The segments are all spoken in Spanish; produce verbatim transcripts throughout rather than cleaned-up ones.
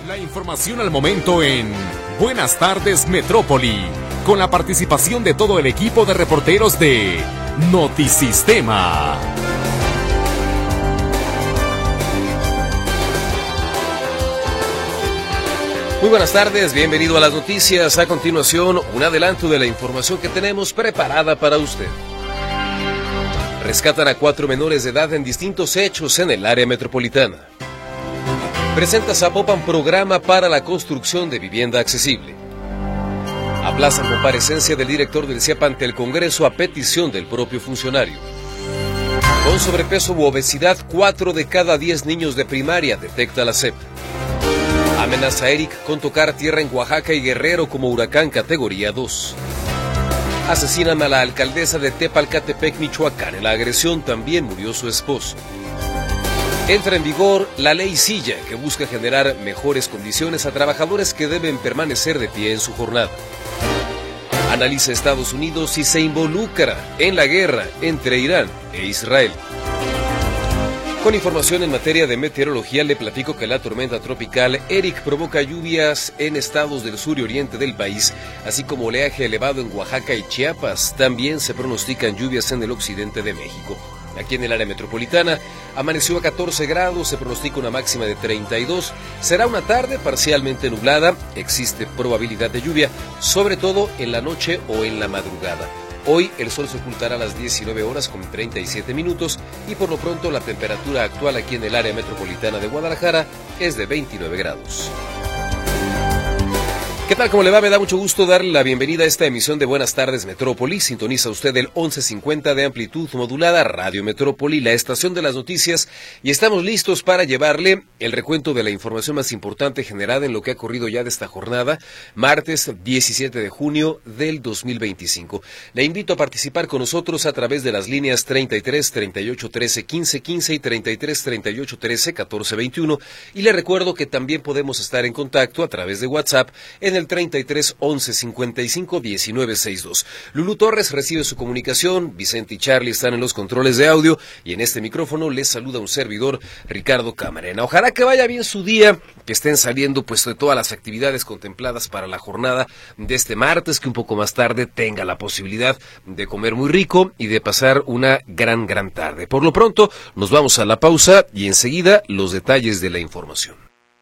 La información al momento en Buenas Tardes Metrópoli, con la participación de todo el equipo de reporteros de Notisistema. Muy buenas tardes, bienvenido a las noticias. A continuación, un adelanto de la información que tenemos preparada para usted. Rescatan a cuatro menores de edad en distintos hechos en el área metropolitana. Presenta Zapopan programa para la construcción de vivienda accesible. Aplazan comparecencia del director del C I A P ante el Congreso a petición del propio funcionario. Con sobrepeso u obesidad, cuatro de cada diez niños de primaria detecta la C E P. Amenaza a Eric con tocar tierra en Oaxaca y Guerrero como huracán categoría dos. Asesinan a la alcaldesa de Tepalcatepec, Michoacán. En la agresión también murió su esposo. Entra en vigor la ley Silla, que busca generar mejores condiciones a trabajadores que deben permanecer de pie en su jornada. Analiza Estados Unidos si se involucra en la guerra entre Irán e Israel. Con información en materia de meteorología, le platico que la tormenta tropical Eric provoca lluvias en estados del sur y oriente del país, así como oleaje elevado en Oaxaca y Chiapas. También se pronostican lluvias en el occidente de México. Aquí en el área metropolitana amaneció a catorce grados, se pronostica una máxima de treinta y dos. Será una tarde parcialmente nublada, existe probabilidad de lluvia, sobre todo en la noche o en la madrugada. Hoy el sol se ocultará a las diecinueve horas con treinta y siete minutos y por lo pronto la temperatura actual aquí en el área metropolitana de Guadalajara es de veintinueve grados. ¿Qué tal? ¿Cómo le va? Me da mucho gusto darle la bienvenida a esta emisión de Buenas Tardes Metrópoli. Sintoniza usted el once cincuenta de amplitud modulada, Radio Metrópoli, la estación de las noticias, y estamos listos para llevarle el recuento de la información más importante generada en lo que ha ocurrido ya de esta jornada, martes diecisiete de junio del dos mil veinticinco. Le invito a participar con nosotros a través de las líneas treinta y tres, treinta y ocho, trece, quince, quince y treinta y tres, treinta y ocho, trece, catorce, veintiuno, y le recuerdo que también podemos estar en contacto a través de WhatsApp en el treinta y tres, once, cincuenta y cinco, diecinueve, sesenta y dos. Lulú Torres recibe su comunicación, Vicente y Charlie están en los controles de audio y en este micrófono les saluda un servidor, Ricardo Camarena. Ojalá que vaya bien su día, que estén saliendo pues de todas las actividades contempladas para la jornada de este martes, que un poco más tarde tenga la posibilidad de comer muy rico y de pasar una gran, gran tarde. Por lo pronto, nos vamos a la pausa y enseguida los detalles de la información.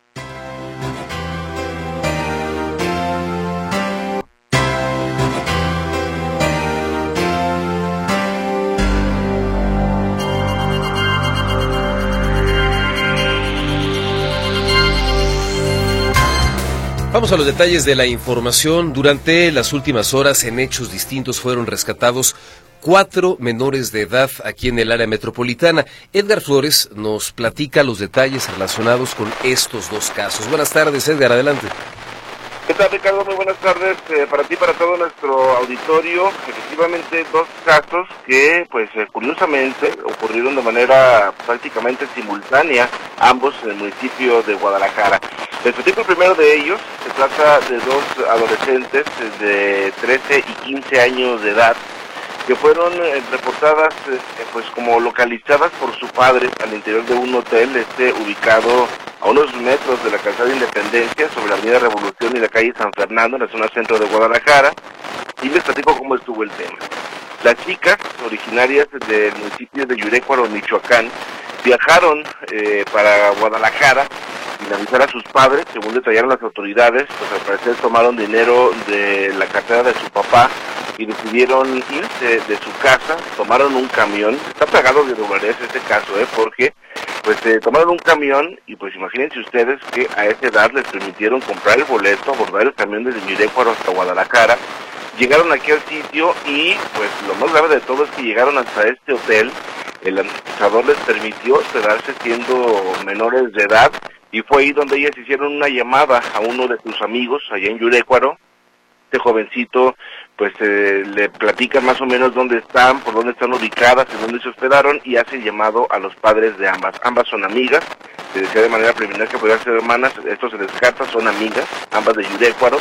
Vamos a los detalles de la información. Durante las últimas horas, en hechos distintos, fueron rescatados cuatro menores de edad aquí en el área metropolitana. Edgar Flores nos platica los detalles relacionados con estos dos casos. Buenas tardes, Edgar, adelante. ¿Qué tal, Ricardo? Muy buenas tardes eh, para ti y para todo nuestro auditorio. Efectivamente, dos casos que, pues, eh, curiosamente, ocurrieron de manera prácticamente simultánea, ambos en el municipio de Guadalajara. Les platico el primero de ellos. Se trata de dos adolescentes de trece y quince años de edad que fueron eh, reportadas eh, pues como localizadas por su padre al interior de un hotel este ubicado a unos metros de la calzada Independencia, sobre la avenida Revolución y la calle San Fernando, en la zona centro de Guadalajara, y les platico cómo estuvo el tema. Las chicas, originarias del municipio de Yurécuaro, Michoacán, viajaron eh, para Guadalajara sin avisar a sus padres. Según detallaron las autoridades, pues al parecer tomaron dinero de la cartera de su papá y decidieron irse de su casa, tomaron un camión. Está plagado de irregularidades este caso, ¿eh? Porque pues eh, tomaron un camión y pues imagínense ustedes que a esa edad les permitieron comprar el boleto, abordar el camión desde Yurécuaro hasta Guadalajara. Llegaron aquí al sitio y pues lo más grave de todo es que llegaron hasta este hotel. El administrador les permitió hospedarse siendo menores de edad y fue ahí donde ellas hicieron una llamada a uno de sus amigos allá en Yurécuaro. Este jovencito pues eh, le platican más o menos dónde están, por dónde están ubicadas, en dónde se hospedaron, y hace llamado a los padres de ambas. Ambas son amigas, se decía de manera preliminar que podían ser hermanas, esto se descarta, son amigas, ambas de Yurécuaro.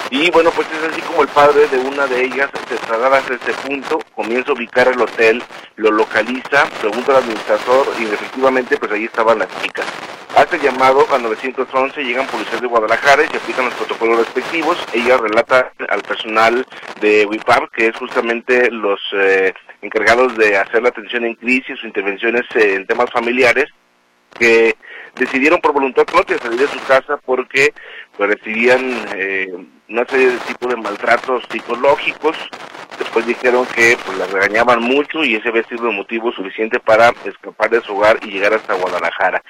Y bueno, pues es así como el padre de una de ellas se traslada hasta este punto, comienza a ubicar el hotel, lo localiza, pregunta al administrador y efectivamente pues ahí estaban las chicas. Hace llamado a nueve once, llegan policías de Guadalajara y se aplican los protocolos respectivos. Ella relata al personal de W I P A B, que es justamente los eh, encargados de hacer la atención en crisis o intervenciones eh, en temas familiares, que decidieron por voluntad propia salir de su casa porque pues, recibían eh, una serie de tipos de maltratos psicológicos. Después dijeron que pues las regañaban mucho y ese había sido el motivo suficiente para escapar de su hogar y llegar hasta Guadalajara.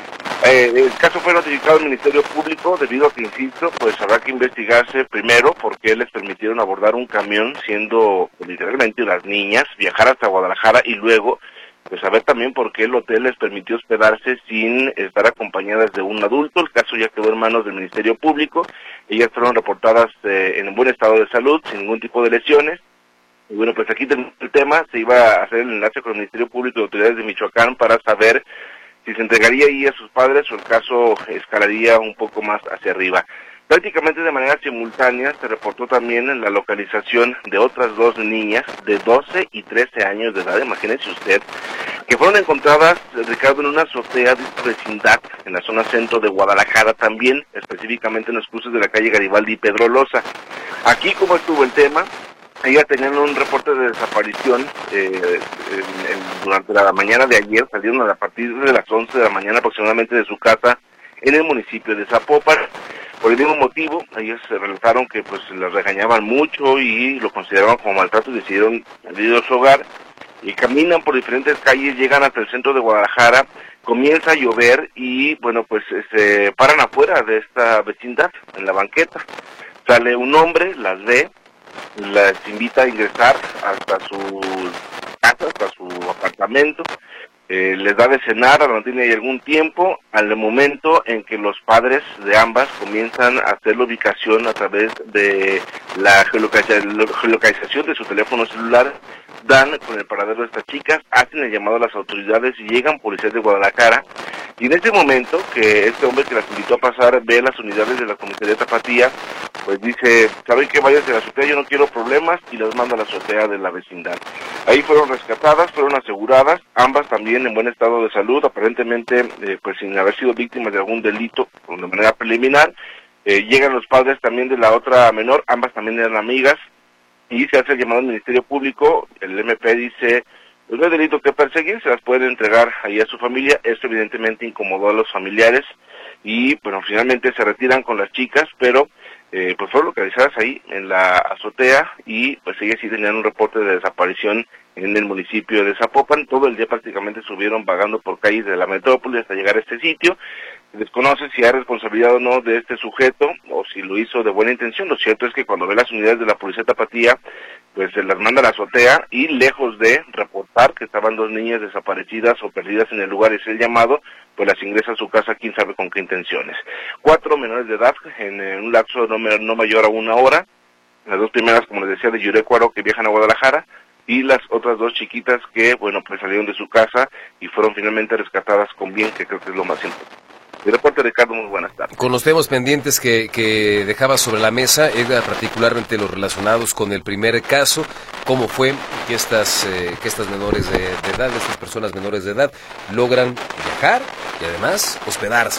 Eh, el caso fue notificado al Ministerio Público debido a que, insisto, pues habrá que investigarse primero por qué les permitieron abordar un camión siendo pues, literalmente las niñas, viajar hasta Guadalajara y luego pues saber también por qué el hotel les permitió hospedarse sin estar acompañadas de un adulto. El caso ya quedó en manos del Ministerio Público. Ellas fueron reportadas eh, en buen estado de salud, sin ningún tipo de lesiones. Y bueno, pues aquí terminó el tema. Se iba a hacer el enlace con el Ministerio Público y autoridades de Michoacán para saber si se entregaría ahí a sus padres o el caso escalaría un poco más hacia arriba. Prácticamente de manera simultánea se reportó también en la localización de otras dos niñas de doce y trece años de edad, imagínense usted, que fueron encontradas, Ricardo, en una azotea de esta vecindad, en la zona centro de Guadalajara también, específicamente en los cruces de la calle Garibaldi y Pedro Loza. Aquí, ¿cómo estuvo el tema? Ellas tenían un reporte de desaparición eh, en, en, durante la mañana de ayer, salieron a partir de las once de la mañana aproximadamente de su casa en el municipio de Zapopan. Por el mismo motivo, ellos se relataron que pues las regañaban mucho y lo consideraban como maltrato y decidieron salir de su hogar. Y caminan por diferentes calles, llegan hasta el centro de Guadalajara, comienza a llover y bueno pues se paran afuera de esta vecindad, en la banqueta. Sale un hombre, las ve, las invita a ingresar hasta su casa, hasta su apartamento. Eh, les da de cenar, a la tiene ahí algún tiempo, al momento en que los padres de ambas comienzan a hacer la ubicación a través de la geolocalización de su teléfono celular, dan con el paradero de estas chicas, hacen el llamado a las autoridades y llegan policías de Guadalajara, y en ese momento que este hombre que las invitó a pasar ve las unidades de la comisaría Tapatía, pues dice, ¿saben qué? Váyanse a la azotea, yo no quiero problemas, y las manda a la azotea de la vecindad. Ahí fueron rescatadas, fueron aseguradas, ambas también en buen estado de salud, aparentemente eh, pues sin haber sido víctimas de algún delito de manera preliminar. Eh, llegan los padres también de la otra menor, ambas también eran amigas, y se hace el llamado al Ministerio Público. El M P dice, pues no hay delito que perseguir, se las pueden entregar ahí a su familia. Esto evidentemente incomodó a los familiares y bueno, finalmente se retiran con las chicas, pero eh, pues fueron localizadas ahí en la azotea y pues ellas sí tenían un reporte de desaparición en el municipio de Zapopan. Todo el día prácticamente estuvieron vagando por calles de la metrópoli hasta llegar a este sitio. Se desconoce si hay responsabilidad o no de este sujeto o si lo hizo de buena intención. Lo cierto es que cuando ve las unidades de la policía Tapatía, pues se las manda a la azotea y lejos de reportar que estaban dos niñas desaparecidas o perdidas en el lugar y es el llamado, pues las ingresa a su casa, quién sabe con qué intenciones. Cuatro menores de edad en, en un lapso no, no mayor a una hora, las dos primeras, como les decía, de Yurecuaro, que viajan a Guadalajara, y las otras dos chiquitas que, bueno, pues salieron de su casa y fueron finalmente rescatadas con bien, que creo que es lo más importante. Mi reporte, Ricardo, muy buenas tardes. Con los temas pendientes que, que dejaba sobre la mesa, Edgar, particularmente los relacionados con el primer caso, cómo fue que estas, eh, que estas menores de, de edad, estas personas menores de edad, logran viajar y además hospedarse.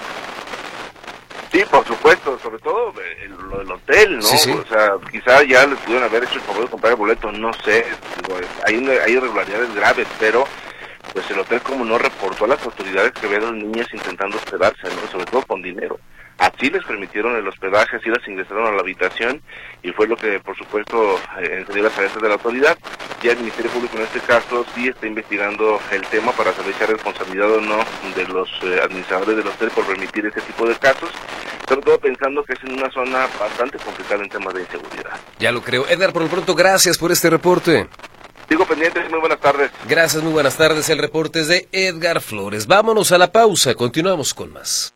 Sí, por supuesto, sobre todo eh, lo del hotel, ¿no? Sí, sí. O sea, quizá ya les pudieron haber hecho el favor de comprar el boleto, no sé, digo, hay, hay irregularidades graves, pero pues el hotel como no reportó a las autoridades que había dos niñas intentando hospedarse, ¿no? Sobre todo con dinero. Así les permitieron el hospedaje, así las ingresaron a la habitación y fue lo que, por supuesto, eh, encendió las alertas de la autoridad. Ya el Ministerio Público en este caso sí está investigando el tema para saber si hay responsabilidad o no de los eh, administradores del hotel por permitir este tipo de casos, sobre todo pensando que es en una zona bastante complicada en temas de inseguridad. Ya lo creo. Edgar, por lo pronto, gracias por este reporte. Sigo pendiente, muy buenas tardes. Gracias, muy buenas tardes. El reporte es de Edgar Flores. Vámonos a la pausa, continuamos con más.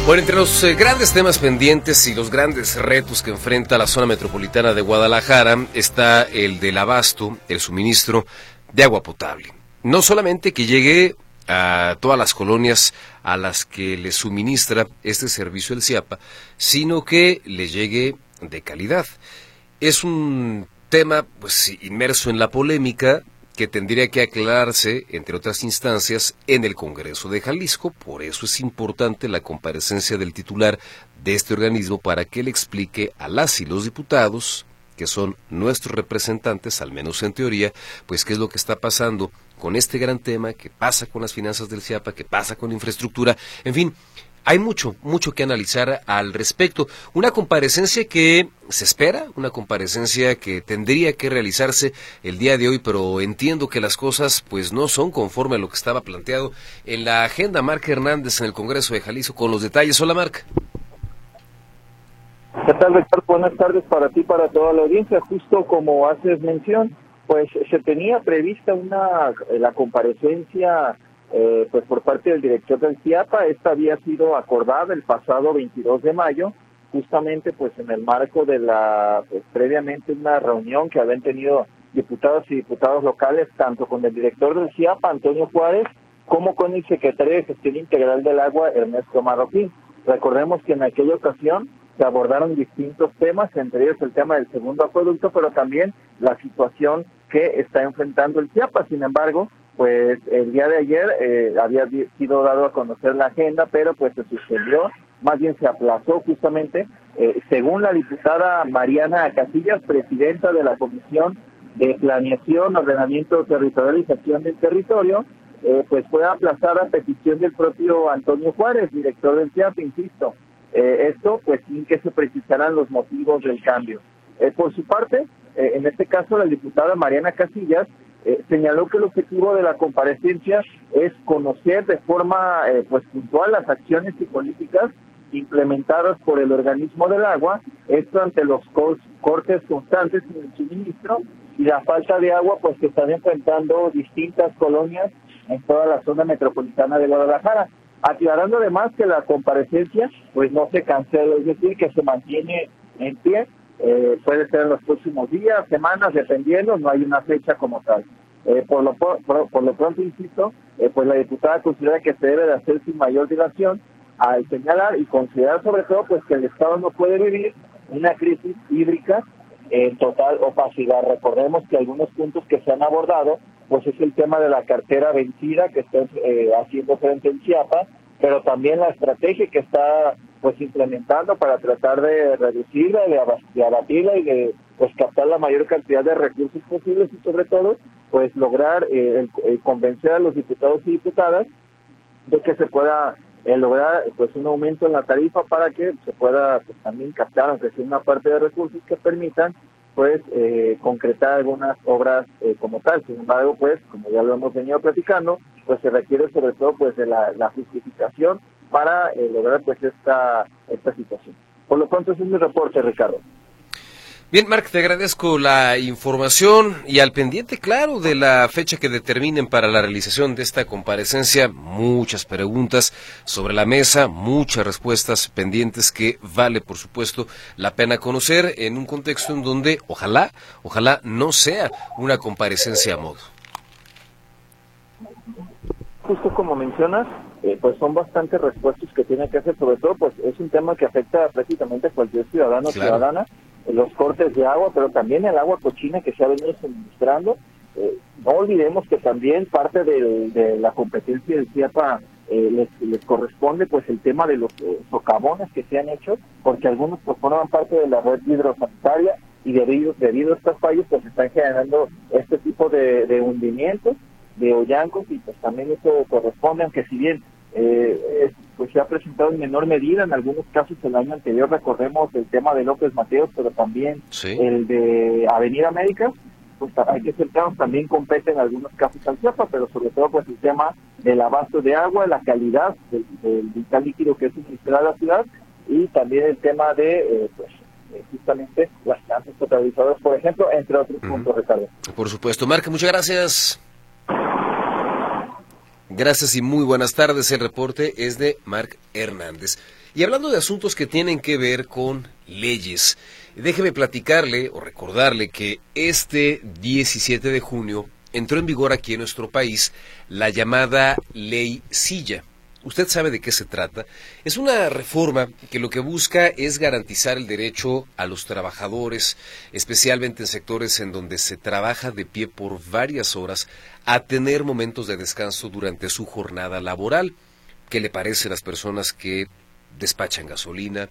Bueno, entre los eh, grandes temas pendientes y los grandes retos que enfrenta la zona metropolitana de Guadalajara está el del abasto, el suministro de agua potable. No solamente que llegue a todas las colonias a las que le suministra este servicio el CIAPA, sino que le llegue de calidad. Es un tema pues inmerso en la polémica que tendría que aclararse, entre otras instancias, en el Congreso de Jalisco. Por eso es importante la comparecencia del titular de este organismo para que le explique a las y los diputados, que son nuestros representantes, al menos en teoría, pues qué es lo que está pasando con este gran tema, qué pasa con las finanzas del CIAPA, qué pasa con infraestructura, en fin. Hay mucho, mucho que analizar al respecto. Una comparecencia que se espera, una comparecencia que tendría que realizarse el día de hoy, pero entiendo que las cosas pues no son conforme a lo que estaba planteado en la agenda. Marc Hernández en el Congreso de Jalisco con los detalles. Hola, Marc. ¿Qué tal, Ricardo? Buenas tardes para ti, para toda la audiencia. Justo como haces mención, pues se tenía prevista una la comparecencia Eh, pues por parte del director del CIAPA. Esta había sido acordada el pasado veintidós de mayo, justamente pues en el marco de la, pues previamente una reunión que habían tenido diputados y diputados locales, tanto con el director del CIAPA, Antonio Juárez, como con el secretario de Gestión Integral del Agua, Ernesto Marroquín. Recordemos que en aquella ocasión se abordaron distintos temas, entre ellos el tema del segundo acueducto, pero también la situación que está enfrentando el CIAPA. Sin embargo, pues el día de ayer eh, había sido dado a conocer la agenda, pero pues se suspendió, más bien se aplazó justamente, eh, según la diputada Mariana Casillas, presidenta de la Comisión de Planeación, Ordenamiento Territorial y Gestión del Territorio, eh, pues fue aplazada a petición del propio Antonio Juárez, director del CIAPA, insisto. Eh, esto pues sin que se precisaran los motivos del cambio. Eh, por su parte, eh, en este caso la diputada Mariana Casillas Eh, señaló que el objetivo de la comparecencia es conocer de forma eh, pues puntual las acciones y políticas implementadas por el organismo del agua, esto ante los cor cortes constantes en el suministro y la falta de agua pues que están enfrentando distintas colonias en toda la zona metropolitana de Guadalajara, aclarando además que la comparecencia pues no se cancela, es decir, que se mantiene en pie. Eh, puede ser en los próximos días, semanas, dependiendo, no hay una fecha como tal. Eh, por, lo, por, por lo pronto, insisto, eh, pues la diputada considera que se debe de hacer sin mayor dilación al señalar y considerar sobre todo pues que el Estado no puede vivir una crisis hídrica en total opacidad. Recordemos que algunos puntos que se han abordado pues es el tema de la cartera vencida que está eh, haciendo frente en Chiapas, pero también la estrategia que está pues implementando para tratar de reducirla, de, de abatirla y de pues captar la mayor cantidad de recursos posibles y sobre todo pues lograr eh, el, el convencer a los diputados y diputadas de que se pueda eh, lograr pues un aumento en la tarifa para que se pueda pues, también captar, aunque sea una parte de recursos que permitan pues eh, concretar algunas obras eh, como tal. Sin embargo, pues como ya lo hemos venido platicando, pues se requiere sobre todo pues de la, la justificación para eh, lograr pues esta esta situación. Por lo pronto ese es mi reporte, Ricardo. Bien, Marc, te agradezco la información y al pendiente, claro, de la fecha que determinen para la realización de esta comparecencia. Muchas preguntas sobre la mesa, muchas respuestas pendientes que vale, por supuesto, la pena conocer en un contexto en donde ojalá, ojalá no sea una comparecencia a modo. Justo como mencionas, eh, pues son bastantes respuestas que tiene que hacer, sobre todo pues es un tema que afecta prácticamente a cualquier ciudadano o claro. ciudadana, eh, los cortes de agua, pero también el agua cochina que se ha venido suministrando. Eh, no olvidemos que también parte de, de la competencia del CIAPA eh, les, les corresponde pues el tema de los eh, socavones que se han hecho, porque algunos pues forman parte de la red hidrosanitaria y debido, debido a estos fallos pues están generando este tipo de, de hundimientos, de hoyancos, y pues también eso corresponde, aunque si bien eh, es, pues se ha presentado en menor medida en algunos casos el año anterior, recordemos el tema de López Mateos, pero también sí. el de Avenida América, pues hay que ser claros, también compete en algunos casos al CIAPA, pero sobre todo pues el tema del abasto de agua, la calidad del, del vital líquido que es suministrado a la ciudad, y también el tema de eh, pues eh, justamente las plantas potabilizadoras, por ejemplo, entre otros uh-huh. puntos, Ricardo. Por supuesto. Marc, muchas gracias. Gracias y muy buenas tardes. El reporte es de Marc Hernández. Y hablando de asuntos que tienen que ver con leyes, déjeme platicarle o recordarle que este diecisiete de junio entró en vigor aquí en nuestro país la llamada Ley Silla. Usted sabe de qué se trata. Es una reforma que lo que busca es garantizar el derecho a los trabajadores, especialmente en sectores en donde se trabaja de pie por varias horas, a tener momentos de descanso durante su jornada laboral. ¿Qué le parece a las personas que despachan gasolina,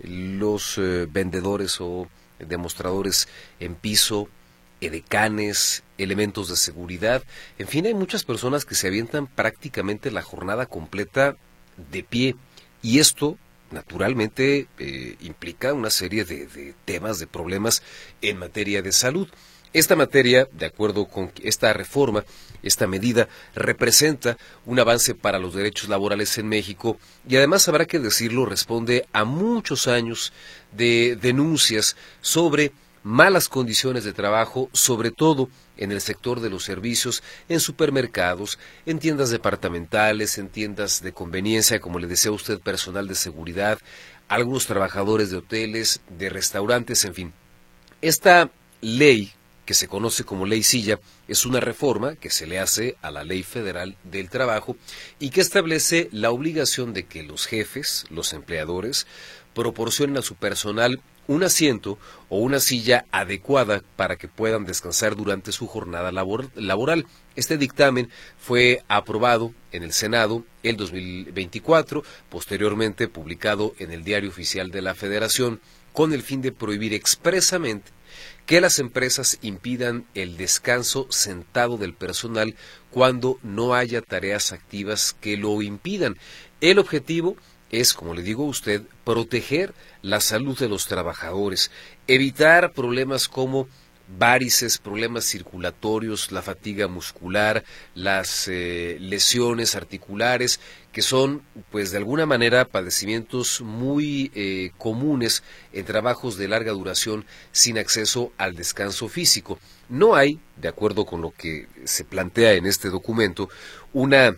los eh, vendedores o demostradores en piso, edecanes, elementos de seguridad? En fin, hay muchas personas que se avientan prácticamente la jornada completa de pie, y esto naturalmente eh, implica una serie de, de temas, de problemas en materia de salud. Esta materia, de acuerdo con esta reforma, esta medida representa un avance para los derechos laborales en México, y además, habrá que decirlo, responde a muchos años de denuncias sobre malas condiciones de trabajo, sobre todo en el sector de los servicios, en supermercados, en tiendas departamentales, en tiendas de conveniencia, como le decía usted, personal de seguridad, algunos trabajadores de hoteles, de restaurantes, en fin. Esta ley, que se conoce como Ley Silla, es una reforma que se le hace a la Ley Federal del Trabajo y que establece la obligación de que los jefes, los empleadores, proporcionen a su personal un asiento o una silla adecuada para que puedan descansar durante su jornada labor, laboral. Este dictamen fue aprobado en el Senado el dos mil veinticuatro, posteriormente publicado en el Diario Oficial de la Federación, con el fin de prohibir expresamente que las empresas impidan el descanso sentado del personal cuando no haya tareas activas que lo impidan. El objetivo es, como le digo a usted, proteger la salud de los trabajadores, evitar problemas como várices, problemas circulatorios, la fatiga muscular, las eh, lesiones articulares, que son, pues de alguna manera, padecimientos muy eh, comunes en trabajos de larga duración sin acceso al descanso físico. No hay, de acuerdo con lo que se plantea en este documento, una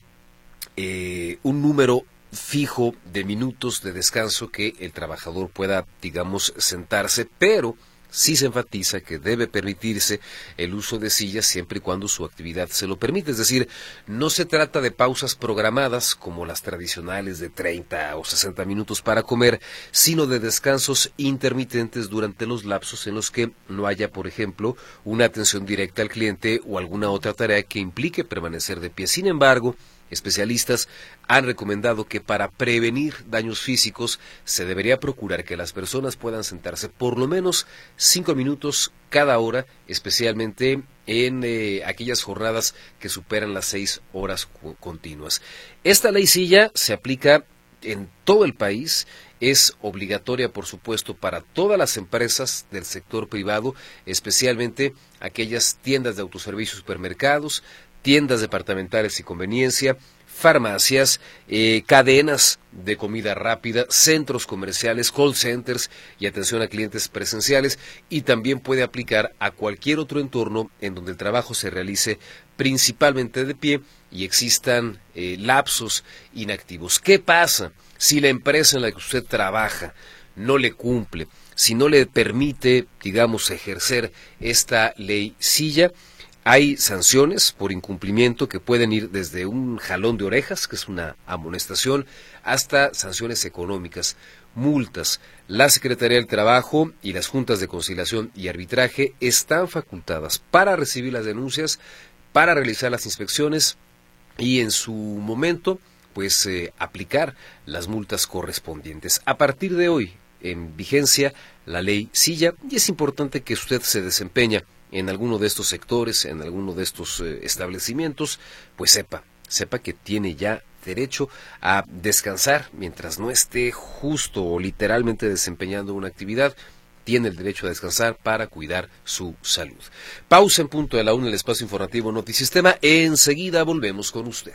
eh, un número fijo de minutos de descanso que el trabajador pueda, digamos, sentarse, pero sí se enfatiza que debe permitirse el uso de sillas siempre y cuando su actividad se lo permite. Es decir, no se trata de pausas programadas como las tradicionales de treinta o sesenta minutos para comer, sino de descansos intermitentes durante los lapsos en los que no haya, por ejemplo, una atención directa al cliente o alguna otra tarea que implique permanecer de pie. Sin embargo, especialistas han recomendado que para prevenir daños físicos se debería procurar que las personas puedan sentarse por lo menos cinco minutos cada hora, especialmente en eh, aquellas jornadas que superan las seis horas continuas. Esta ley Silla se aplica en todo el país, es obligatoria, por supuesto, para todas las empresas del sector privado, especialmente aquellas tiendas de autoservicio, supermercados, tiendas departamentales y conveniencia, farmacias, eh, cadenas de comida rápida, centros comerciales, call centers y atención a clientes presenciales, y también puede aplicar a cualquier otro entorno en donde el trabajo se realice principalmente de pie y existan eh, lapsos inactivos. ¿Qué pasa si la empresa en la que usted trabaja no le cumple, si no le permite, digamos, ejercer esta ley Silla? Hay sanciones por incumplimiento que pueden ir desde un jalón de orejas, que es una amonestación, hasta sanciones económicas, multas. La Secretaría del Trabajo y las Juntas de Conciliación y Arbitraje están facultadas para recibir las denuncias, para realizar las inspecciones y en su momento, pues, eh, aplicar las multas correspondientes. A partir de hoy, en vigencia la ley Silla, y es importante que usted se desempeña en alguno de estos sectores, en alguno de estos eh, establecimientos, pues sepa, sepa que tiene ya derecho a descansar mientras no esté justo o literalmente desempeñando una actividad. Tiene el derecho a descansar para cuidar su salud. Pausa en punto de la una, el espacio informativo Notisistema. Enseguida volvemos con usted.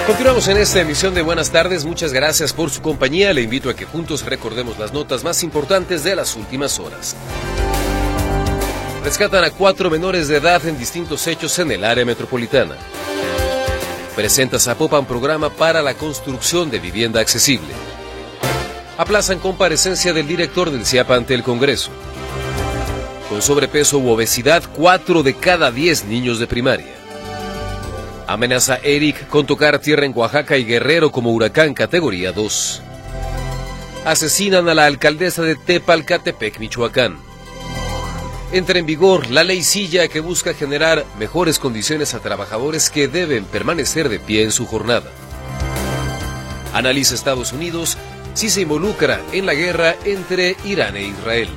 Continuamos en esta emisión de Buenas Tardes. Muchas gracias por su compañía. Le invito a que juntos recordemos las notas más importantes de las últimas horas. Rescatan a cuatro menores de edad en distintos hechos en el área metropolitana. Presenta Zapopan programa para la construcción de vivienda accesible. Aplazan comparecencia del director del CIAPA ante el Congreso. Con sobrepeso u obesidad, cuatro de cada diez niños de primaria. Amenaza Eric con tocar tierra en Oaxaca y Guerrero como huracán categoría dos. Asesinan a la alcaldesa de Tepalcatepec, Michoacán. Entra en vigor la ley Silla, que busca generar mejores condiciones a trabajadores que deben permanecer de pie en su jornada. Analiza Estados Unidos si se involucra en la guerra entre Irán e Israel.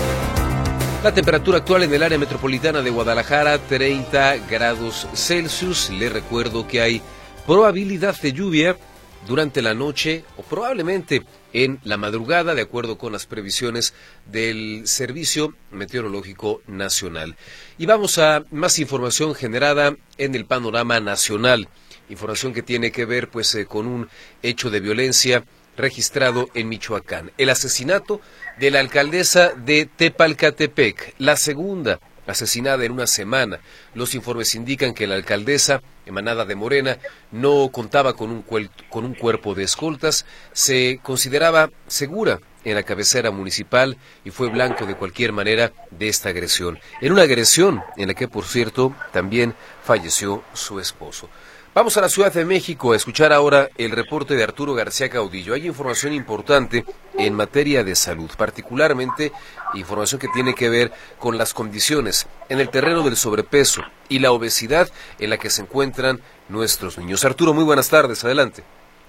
La temperatura actual en el área metropolitana de Guadalajara, treinta grados Celsius. Le recuerdo que hay probabilidad de lluvia durante la noche o probablemente en la madrugada, de acuerdo con las previsiones del Servicio Meteorológico Nacional. Y vamos a más información generada en el panorama nacional. Información que tiene que ver pues eh, con un hecho de violencia registrado en Michoacán. El asesinato de la alcaldesa de Tepalcatepec, la segunda asesinada en una semana. Los informes indican que la alcaldesa, emanada de Morena, no contaba con un, cuel- con un cuerpo de escoltas, se consideraba segura en la cabecera municipal y fue blanco de cualquier manera de esta agresión. En una agresión en la que, por cierto, también falleció su esposo. Vamos a la Ciudad de México a escuchar ahora el reporte de Arturo García Caudillo. Hay información importante en materia de salud, particularmente información que tiene que ver con las condiciones en el terreno del sobrepeso y la obesidad en la que se encuentran nuestros niños. Arturo, muy buenas tardes, adelante.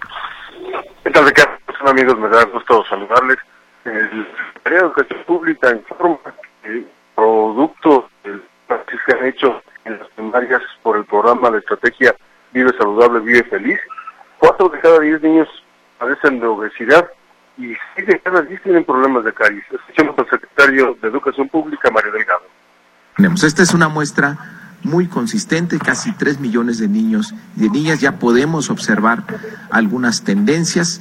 ¿Qué tal, Ricardo? Amigos, me da gusto saludarles. El Secretaría de Educación Pública informa que producto del que se han hecho en las primarias por el programa de estrategia Vive Saludable, Vive Feliz, cuatro de cada diez niños padecen de obesidad y seis de cada diez tienen problemas de caries. Escuchemos al secretario de Educación Pública, Mario Delgado. Esta es una muestra muy consistente, casi tres millones de niños y de niñas. Ya podemos observar algunas tendencias.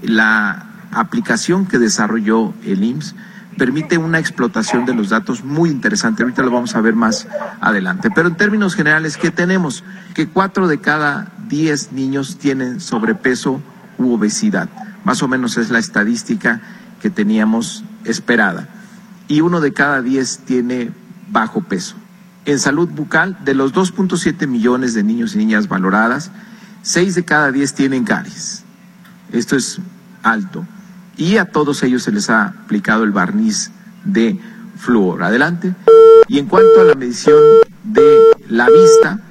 La aplicación que desarrolló el I M S S permite una explotación de los datos muy interesante. Ahorita lo vamos a ver más adelante. Pero en términos generales, ¿qué tenemos? Que cuatro de cada diez niños tienen sobrepeso u obesidad. Más o menos es la estadística que teníamos esperada. Y uno de cada diez tiene bajo peso. En salud bucal, de los dos punto siete millones de niños y niñas valoradas, seis de cada diez tienen caries. Esto es alto. Y a todos ellos se les ha aplicado el barniz de flúor. Adelante. Y en cuanto a la medición de la vista.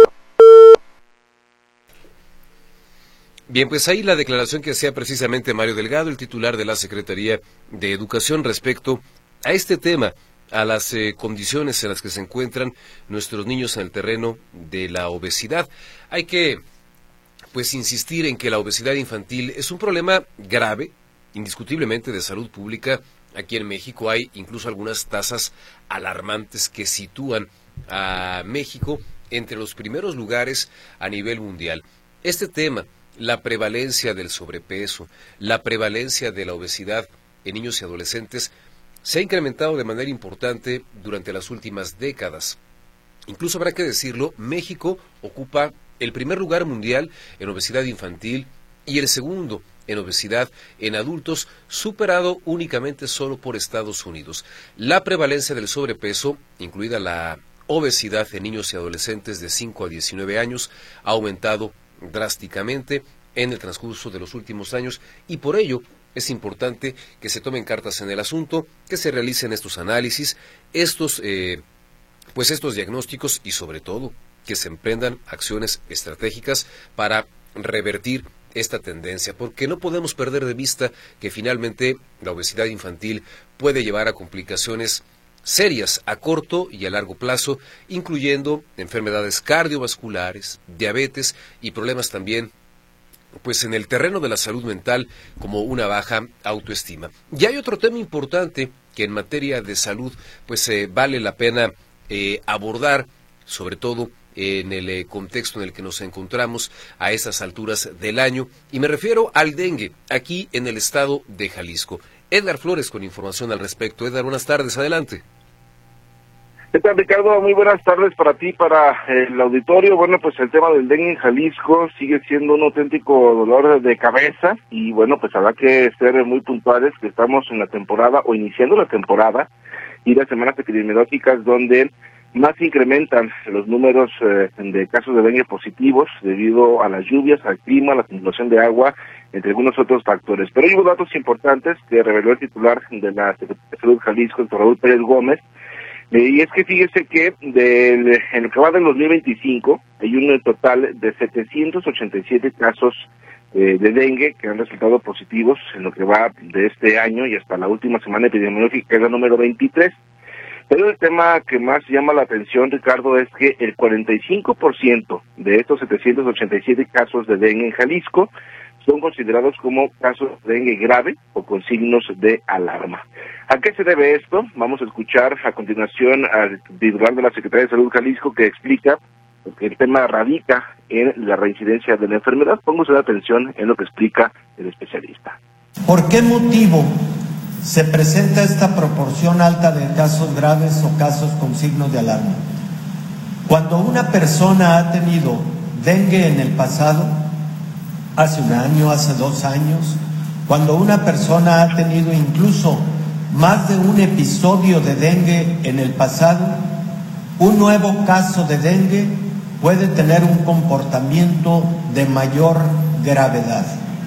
Bien, pues ahí la declaración que hacía precisamente Mario Delgado, el titular de la Secretaría de Educación, respecto a este tema, a las eh, condiciones en las que se encuentran nuestros niños en el terreno de la obesidad. Hay que, pues, insistir en que la obesidad infantil es un problema grave, indiscutiblemente de salud pública. Aquí en México hay incluso algunas tasas alarmantes que sitúan a México entre los primeros lugares a nivel mundial. Este tema, la prevalencia del sobrepeso, la prevalencia de la obesidad en niños y adolescentes, se ha incrementado de manera importante durante las últimas décadas. Incluso habrá que decirlo, México ocupa el primer lugar mundial en obesidad infantil y el segundo en obesidad en adultos, superado únicamente solo por Estados Unidos. La prevalencia del sobrepeso, incluida la obesidad en niños y adolescentes de cinco a diecinueve años, ha aumentado drásticamente en el transcurso de los últimos años y por ello es importante que se tomen cartas en el asunto, que se realicen estos análisis, estos, eh, pues estos diagnósticos y sobre todo que se emprendan acciones estratégicas para revertir esta tendencia, porque no podemos perder de vista que finalmente la obesidad infantil puede llevar a complicaciones serias a corto y a largo plazo, incluyendo enfermedades cardiovasculares, diabetes y problemas también pues en el terreno de la salud mental, como una baja autoestima. Y hay otro tema importante que en materia de salud pues eh, vale la pena eh, abordar, sobre todo en el eh, contexto en el que nos encontramos a estas alturas del año, y me refiero al dengue aquí en el estado de Jalisco. Edgar Flores con información al respecto. Edgar, buenas tardes, adelante. ¿Qué tal, Ricardo? Muy buenas tardes para ti, para el auditorio. Bueno, pues el tema del dengue en Jalisco sigue siendo un auténtico dolor de cabeza y bueno, pues habrá que ser muy puntuales que estamos en la temporada o iniciando la temporada y las semanas epidemiológicas donde más incrementan los números eh, de casos de dengue positivos debido a las lluvias, al clima, la acumulación de agua, entre algunos otros factores. Pero hay unos datos importantes que reveló el titular de la Secretaría de Salud Jalisco, el doctor Raúl Pérez Gómez. Y es que fíjese que del, en lo que va del dos mil veinticinco hay un total de setecientos ochenta y siete casos eh, de dengue que han resultado positivos en lo que va de este año y hasta la última semana epidemiológica, que es la número veintitrés. Pero el tema que más llama la atención, Ricardo, es que el cuarenta y cinco por ciento de estos setecientos ochenta y siete casos de dengue en Jalisco son considerados como casos de dengue grave o con signos de alarma. ¿A qué se debe esto? Vamos a escuchar a continuación al titular de la Secretaría de Salud Jalisco que explica que el tema radica en la reincidencia de la enfermedad. Póngase la atención en lo que explica el especialista. ¿Por qué motivo se presenta esta proporción alta de casos graves o casos con signos de alarma? Cuando una persona ha tenido dengue en el pasado, hace un año, hace dos años, cuando una persona ha tenido incluso más de un episodio de dengue en el pasado, un nuevo caso de dengue puede tener un comportamiento de mayor gravedad,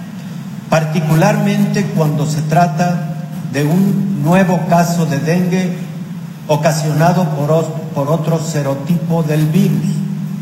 particularmente cuando se trata de un nuevo caso de dengue ocasionado por, por otro serotipo del virus.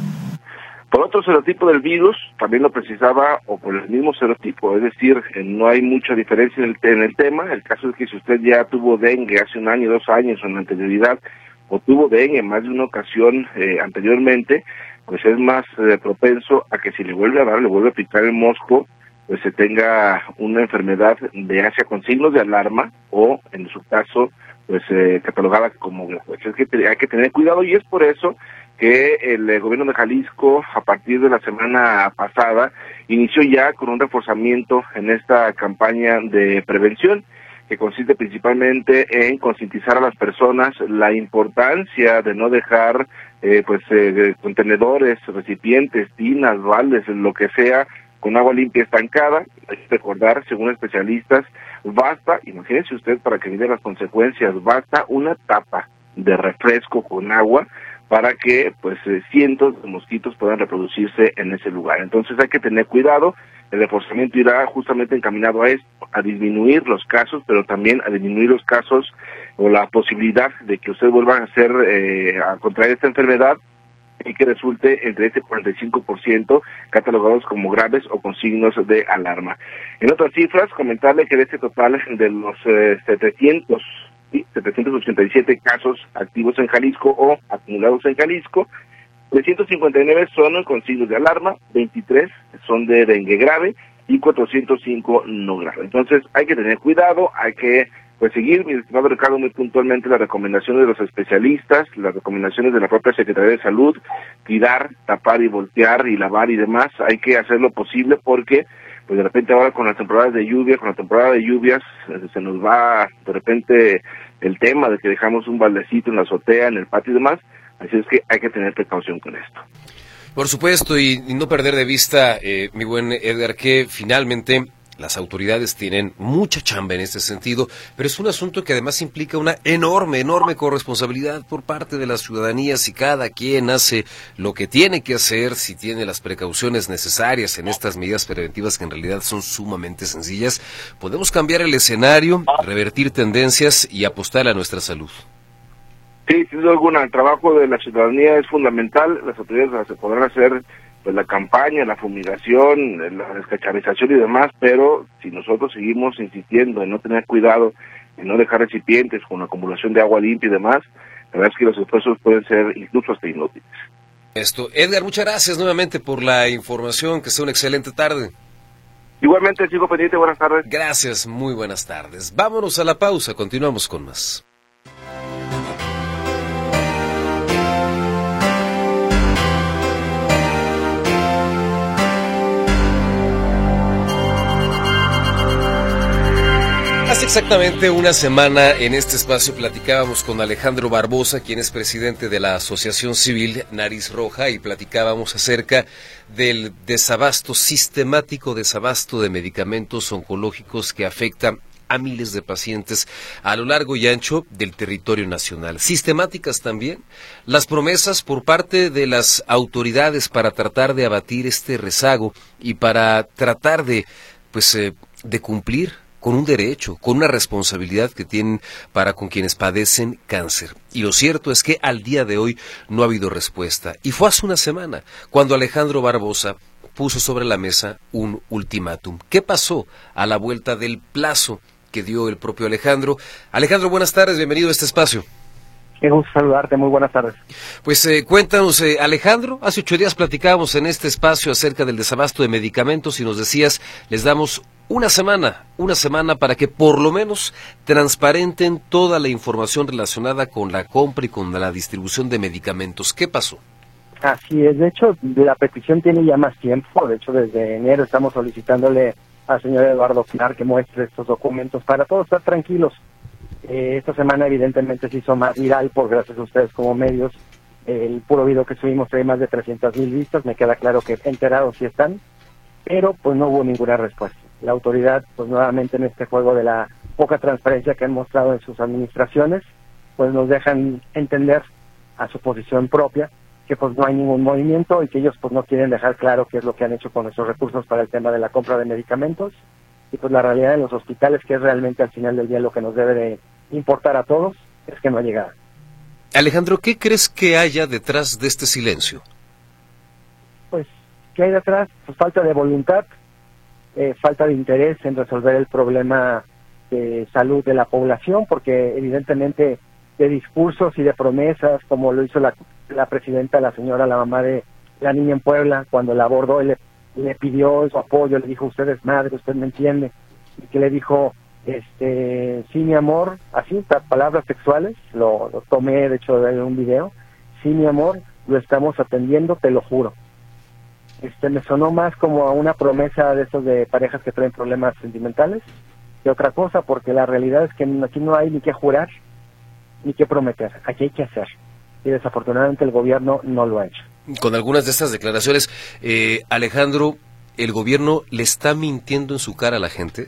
Por otro serotipo del virus, también lo precisaba, o por el mismo serotipo, es decir, no hay mucha diferencia en el, en el tema. El caso es que si usted ya tuvo dengue hace un año, dos años o en la anterioridad, o tuvo dengue en más de una ocasión eh, anteriormente, pues es más eh, propenso a que si le vuelve a dar, le vuelve a picar el mosco, pues se tenga una enfermedad de Asia con signos de alarma o, en su caso, pues eh, catalogada como pues es que hay que tener cuidado y es por eso que el eh, gobierno de Jalisco a partir de la semana pasada inició ya con un reforzamiento en esta campaña de prevención que consiste principalmente en concientizar a las personas la importancia de no dejar eh, pues eh, contenedores, recipientes, tinas, baldes, lo que sea con agua limpia estancada. Hay que recordar, según especialistas, basta, imagínense usted para que miren las consecuencias, basta una tapa de refresco con agua para que pues eh, cientos de mosquitos puedan reproducirse en ese lugar. Entonces hay que tener cuidado, el reforzamiento irá justamente encaminado a esto, a disminuir los casos, pero también a disminuir los casos o la posibilidad de que usted vuelva a hacer, eh, a contraer esta enfermedad y que resulte entre este cuarenta y cinco por ciento catalogados como graves o con signos de alarma. En otras cifras, comentarle que de este total de los eh, setecientos, sí, setecientos ochenta y siete casos activos en Jalisco o acumulados en Jalisco, trescientos cincuenta y nueve son con signos de alarma, veintitrés son de dengue grave y cuatrocientos cinco no grave. Entonces hay que tener cuidado, hay que pues seguir, mi estimado Ricardo, muy puntualmente las recomendaciones de los especialistas, las recomendaciones de la propia Secretaría de Salud, tirar, tapar y voltear y lavar y demás. Hay que hacer lo posible porque pues de repente ahora con las temporadas de lluvia, con la temporada de lluvias, se nos va de repente el tema de que dejamos un baldecito en la azotea, en el patio y demás. Así es que hay que tener precaución con esto. Por supuesto, y, y no perder de vista, eh, mi buen Edgar, que finalmente las autoridades tienen mucha chamba en este sentido, pero es un asunto que además implica una enorme, enorme corresponsabilidad por parte de la ciudadanía. Si cada quien hace lo que tiene que hacer, si tiene las precauciones necesarias en estas medidas preventivas que en realidad son sumamente sencillas, podemos cambiar el escenario, revertir tendencias y apostar a nuestra salud. Sí, sin duda alguna, el trabajo de la ciudadanía es fundamental. Las autoridades se podrán hacer pues la campaña, la fumigación, la descacharización y demás, pero si nosotros seguimos insistiendo en no tener cuidado, en no dejar recipientes con acumulación de agua limpia y demás, la verdad es que los esfuerzos pueden ser incluso hasta inútiles. Esto, Edgar, muchas gracias nuevamente por la información, que sea una excelente tarde. Igualmente, sigo pendiente, buenas tardes. Gracias, muy buenas tardes. Vámonos a la pausa, continuamos con más. exactamente una semana en este espacio platicábamos con Alejandro Barbosa, quien es presidente de la Asociación Civil Nariz Roja, y platicábamos acerca del desabasto sistemático, desabasto de medicamentos oncológicos que afecta a miles de pacientes a lo largo y ancho del territorio nacional. Sistemáticas también las promesas por parte de las autoridades para tratar de abatir este rezago y para tratar de, pues, eh, de cumplir con un derecho, con una responsabilidad que tienen para con quienes padecen cáncer. Y lo cierto es que al día de hoy no ha habido respuesta. Y fue hace una semana cuando Alejandro Barbosa puso sobre la mesa un ultimátum. ¿Qué pasó a la vuelta del plazo que dio el propio Alejandro? Alejandro, buenas tardes, bienvenido a este espacio. Qué gusto saludarte, muy buenas tardes. Pues eh, cuéntanos, eh, Alejandro, hace ocho días platicábamos en este espacio acerca del desabasto de medicamentos y nos decías, les damos una semana, una semana para que por lo menos transparenten toda la información relacionada con la compra y con la distribución de medicamentos. ¿Qué pasó? Así es, de hecho, la petición tiene ya más tiempo, de hecho desde enero estamos solicitándole al señor Eduardo Pilar que muestre estos documentos para todos estar tranquilos. Eh, esta semana evidentemente se hizo más viral por gracias a ustedes como medios. Eh, el puro video que subimos trae más de trescientas mil vistas, me queda claro que enterados sí están, pero pues no hubo ninguna respuesta. La autoridad, pues nuevamente en este juego de la poca transparencia que han mostrado en sus administraciones, pues nos dejan entender a su posición propia que pues no hay ningún movimiento y que ellos pues no quieren dejar claro qué es lo que han hecho con nuestros recursos para el tema de la compra de medicamentos. Y pues la realidad de los hospitales, que es realmente al final del día lo que nos debe de importar a todos, es que no ha llegado. Alejandro, ¿qué crees que haya detrás de este silencio? Pues, ¿qué hay detrás? Pues falta de voluntad, eh, falta de interés en resolver el problema de salud de la población, porque evidentemente de discursos y de promesas, como lo hizo la, la presidenta, la señora, la mamá de la niña en Puebla, cuando la abordó y le, le pidió su apoyo, le dijo, usted es madre, usted me entiende, y que le dijo, este, sí, mi amor, así, palabras sexuales, lo, lo tomé, de hecho, de un video, sí, mi amor, lo estamos atendiendo, te lo juro. Este, me sonó más como a una promesa de esos de parejas que traen problemas sentimentales que otra cosa, porque la realidad es que aquí no hay ni que jurar, ni que prometer, aquí hay que hacer, y desafortunadamente el gobierno no lo ha hecho. Con algunas de estas declaraciones, eh, Alejandro, ¿el gobierno le está mintiendo en su cara a la gente?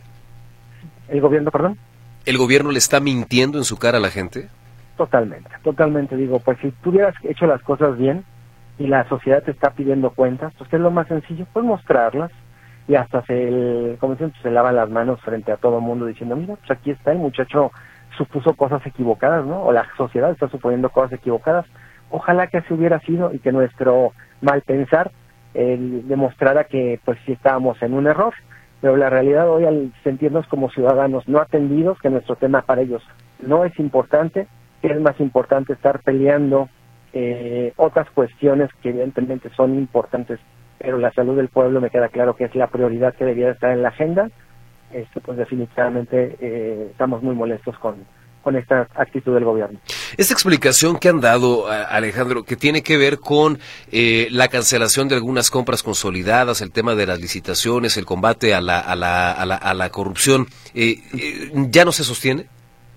¿El gobierno, perdón? ¿El gobierno le está mintiendo en su cara a la gente? Totalmente, totalmente, digo, pues si tú hubieras hecho las cosas bien y la sociedad te está pidiendo cuentas, pues ¿qué es lo más sencillo? Pues mostrarlas, y hasta se, como dicen, se lavan las manos frente a todo el mundo diciendo, mira, pues aquí está, el muchacho supuso cosas equivocadas, ¿no? O la sociedad está suponiendo cosas equivocadas. Ojalá que así hubiera sido y que nuestro mal pensar eh, demostrara que pues sí estábamos en un error, pero la realidad hoy, al sentirnos como ciudadanos no atendidos, que nuestro tema para ellos no es importante, que es más importante estar peleando eh, otras cuestiones que evidentemente son importantes, pero la salud del pueblo me queda claro que es la prioridad que debiera estar en la agenda. Esto pues definitivamente eh, estamos muy molestos con, con esta actitud del gobierno. Esta explicación que han dado, Alejandro, que tiene que ver con eh, la cancelación de algunas compras consolidadas, el tema de las licitaciones, el combate a la, a la, a la, a la corrupción, eh, eh, ¿ya no se sostiene?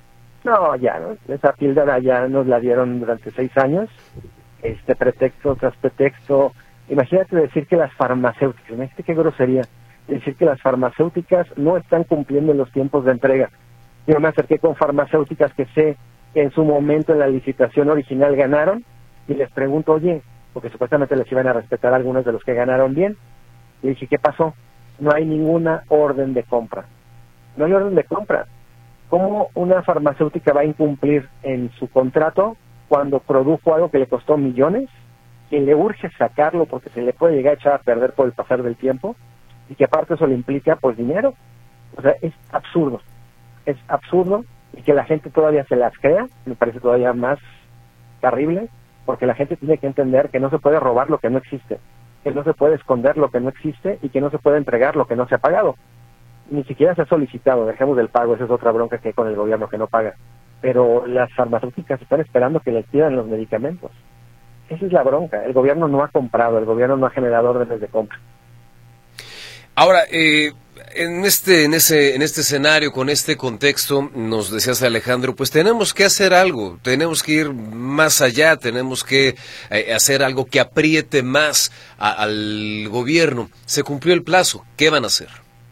No, ya, ¿no? Esa píldora ya nos la dieron durante seis años, este pretexto tras pretexto. Imagínate decir que las farmacéuticas, imagínate qué grosería, decir que las farmacéuticas no están cumpliendo los tiempos de entrega. Yo me acerqué con farmacéuticas que sé que en su momento en la licitación original ganaron, y les pregunto, oye, porque supuestamente les iban a respetar a algunos de los que ganaron bien, y dije, ¿qué pasó? No hay ninguna orden de compra. No hay orden de compra. ¿Cómo una farmacéutica va a incumplir en su contrato cuando produjo algo que le costó millones, que le urge sacarlo porque se le puede llegar a echar a perder por el pasar del tiempo, y que aparte eso le implica pues dinero? O sea, es absurdo, es absurdo, y que la gente todavía se las crea, me parece todavía más terrible, porque la gente tiene que entender que no se puede robar lo que no existe, que no se puede esconder lo que no existe, y que no se puede entregar lo que no se ha pagado. Ni siquiera se ha solicitado, dejemos del pago, esa es otra bronca que hay con el gobierno que no paga, pero las farmacéuticas están esperando que les pidan los medicamentos. Esa es la bronca, el gobierno no ha comprado, el gobierno no ha generado órdenes de compra. Ahora, eh, en este, en ese, en este escenario, con este contexto, nos decías, Alejandro, pues tenemos que hacer algo, tenemos que ir más allá, tenemos que eh, hacer algo que apriete más a, al gobierno. Se cumplió el plazo, ¿qué van a hacer?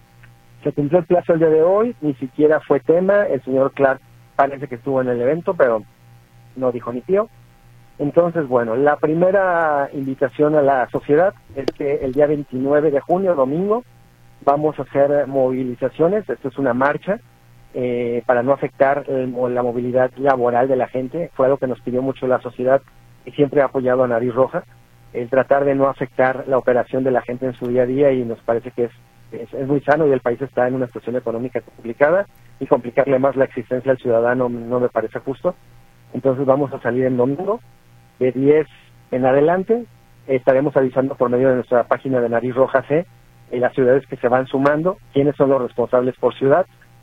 Se cumplió el plazo el día de hoy, ni siquiera fue tema, el señor Clark parece que estuvo en el evento, pero no dijo ni pío. Entonces, bueno, la primera invitación a la sociedad es que el día veintinueve de junio, domingo, vamos a hacer movilizaciones. Esto es una marcha eh, para no afectar eh, la movilidad laboral de la gente. Fue algo que nos pidió mucho la sociedad y siempre ha apoyado a Nariz Roja, el tratar de no afectar la operación de la gente en su día a día, y nos parece que es, es, es muy sano, y el país está en una situación económica complicada, y complicarle más la existencia al ciudadano no me parece justo. Entonces vamos a salir el domingo de diez en adelante. Estaremos avisando por medio de nuestra página de Nariz Roja C en las ciudades que se van sumando, quiénes son los responsables por ciudad,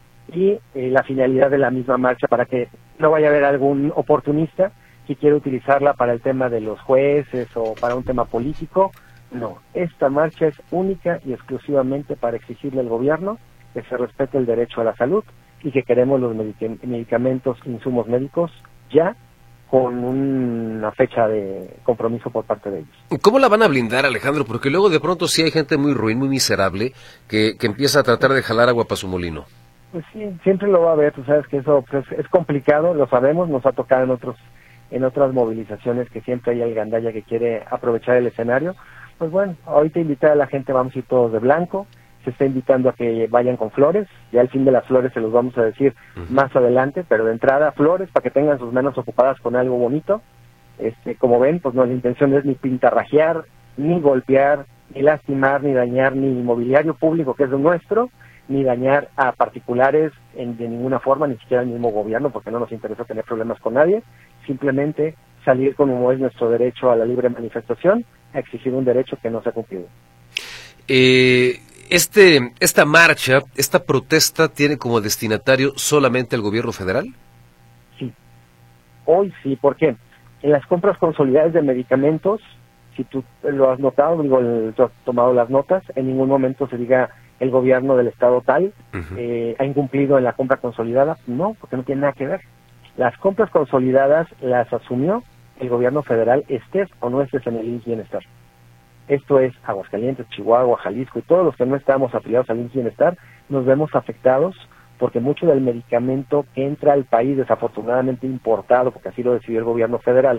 y eh, la finalidad de la misma marcha, para que no vaya a haber algún oportunista que quiera utilizarla para el tema de los jueces o para un tema político. No, esta marcha es única y exclusivamente para exigirle al gobierno que se respete el derecho a la salud y que queremos los medic- medicamentos, insumos médicos ya, con una fecha de compromiso por parte de ellos. ¿Cómo la van a blindar, Alejandro? Porque luego de pronto sí hay gente muy ruin, muy miserable, que, que empieza a tratar de jalar agua para su molino. Pues sí, siempre lo va a haber. Tú sabes que eso pues, es complicado, lo sabemos, nos ha tocado en otros en otras movilizaciones que siempre hay el gandalla que quiere aprovechar el escenario. Pues bueno, ahorita invitar a la gente, vamos a ir todos de blanco, se está invitando a que vayan con flores, ya el fin de las flores se los vamos a decir uh-huh. más adelante, pero de entrada flores para que tengan sus manos ocupadas con algo bonito. Este, como ven, pues no, la intención es ni pintarrajear, ni golpear, ni lastimar, ni dañar ni mobiliario público que es nuestro, ni dañar a particulares en, de ninguna forma, ni siquiera al mismo gobierno, porque no nos interesa tener problemas con nadie. Simplemente salir como es nuestro derecho a la libre manifestación, a exigir un derecho que no se ha cumplido. Eh... Este, esta marcha, esta protesta, ¿tiene como destinatario solamente el gobierno federal? Sí, hoy sí. ¿Por qué? En las compras consolidadas de medicamentos, si tú lo has notado, digo, el, tú has tomado las notas, en ningún momento se diga el gobierno del estado tal uh-huh. eh, ha incumplido en la compra consolidada. No, porque no tiene nada que ver. Las compras consolidadas las asumió el gobierno federal, estés o no estés en el I M S S Bienestar. Esto es Aguascalientes, Chihuahua, Jalisco, y todos los que no estamos afiliados al I M S S Bienestar, nos vemos afectados porque mucho del medicamento que entra al país, desafortunadamente importado, porque así lo decidió el gobierno federal,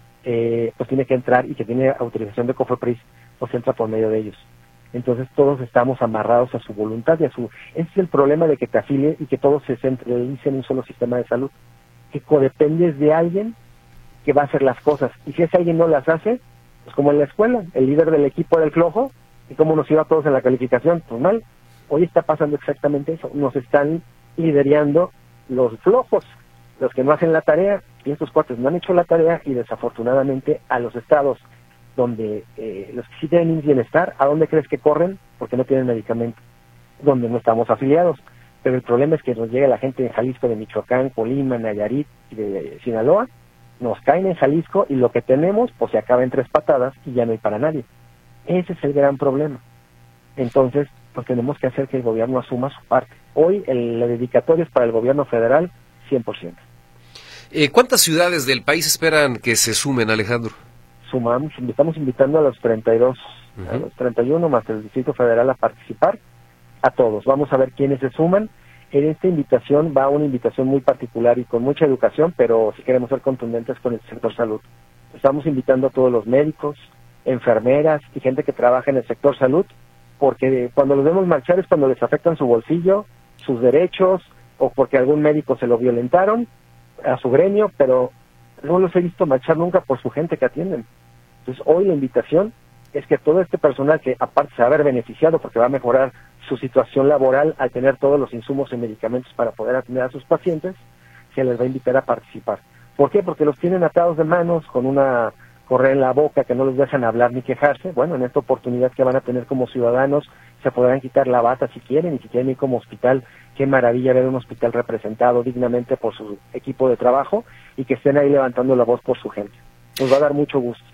eh, pues tiene que entrar, y que tiene autorización de COFEPRIS, pues entra por medio de ellos. Entonces todos estamos amarrados a su voluntad y a su... Ese es el problema de que te afilie y que todos se centralicen en un solo sistema de salud, que codependes de alguien que va a hacer las cosas, y si ese alguien no las hace, pues como en la escuela, el líder del equipo era el flojo, y cómo nos iba a todos en la calificación, pues mal. Hoy está pasando exactamente eso, nos están liderando los flojos, los que no hacen la tarea, y estos cuates no han hecho la tarea, y desafortunadamente a los estados donde eh, los que sí tienen bienestar, ¿a dónde crees que corren? Porque no tienen medicamento, donde no estamos afiliados. Pero el problema es que nos llega la gente de Jalisco, de Michoacán, Colima, Nayarit y de Sinaloa, nos caen en Jalisco, y lo que tenemos pues se acaba en tres patadas y ya no hay para nadie. Ese es el gran problema. Entonces, pues tenemos que hacer que el gobierno asuma su parte. Hoy el, la dedicatoria es para el gobierno federal cien por ciento. Eh, ¿Cuántas ciudades del país esperan que se sumen, Alejandro? Sumamos, estamos invitando a los treinta y dos, uh-huh. a los treinta y uno más el Distrito Federal a participar, a todos. Vamos a ver quiénes se suman. En esta invitación va una invitación muy particular y con mucha educación, pero sí queremos ser contundentes con el sector salud. Estamos invitando a todos los médicos, enfermeras y gente que trabaja en el sector salud, porque cuando los vemos marchar es cuando les afectan su bolsillo, sus derechos, o porque algún médico se lo violentaron a su gremio, pero no los he visto marchar nunca por su gente que atienden. Entonces hoy la invitación es que todo este personal, que aparte se va a ver beneficiado porque va a mejorar su situación laboral al tener todos los insumos y medicamentos para poder atender a sus pacientes, se les va a invitar a participar. ¿Por qué? Porque los tienen atados de manos, con una correa en la boca que no les dejan hablar ni quejarse. Bueno, en esta oportunidad que van a tener como ciudadanos, se podrán quitar la bata si quieren, y si quieren ir como hospital, qué maravilla ver un hospital representado dignamente por su equipo de trabajo y que estén ahí levantando la voz por su gente. Nos va a dar mucho gusto.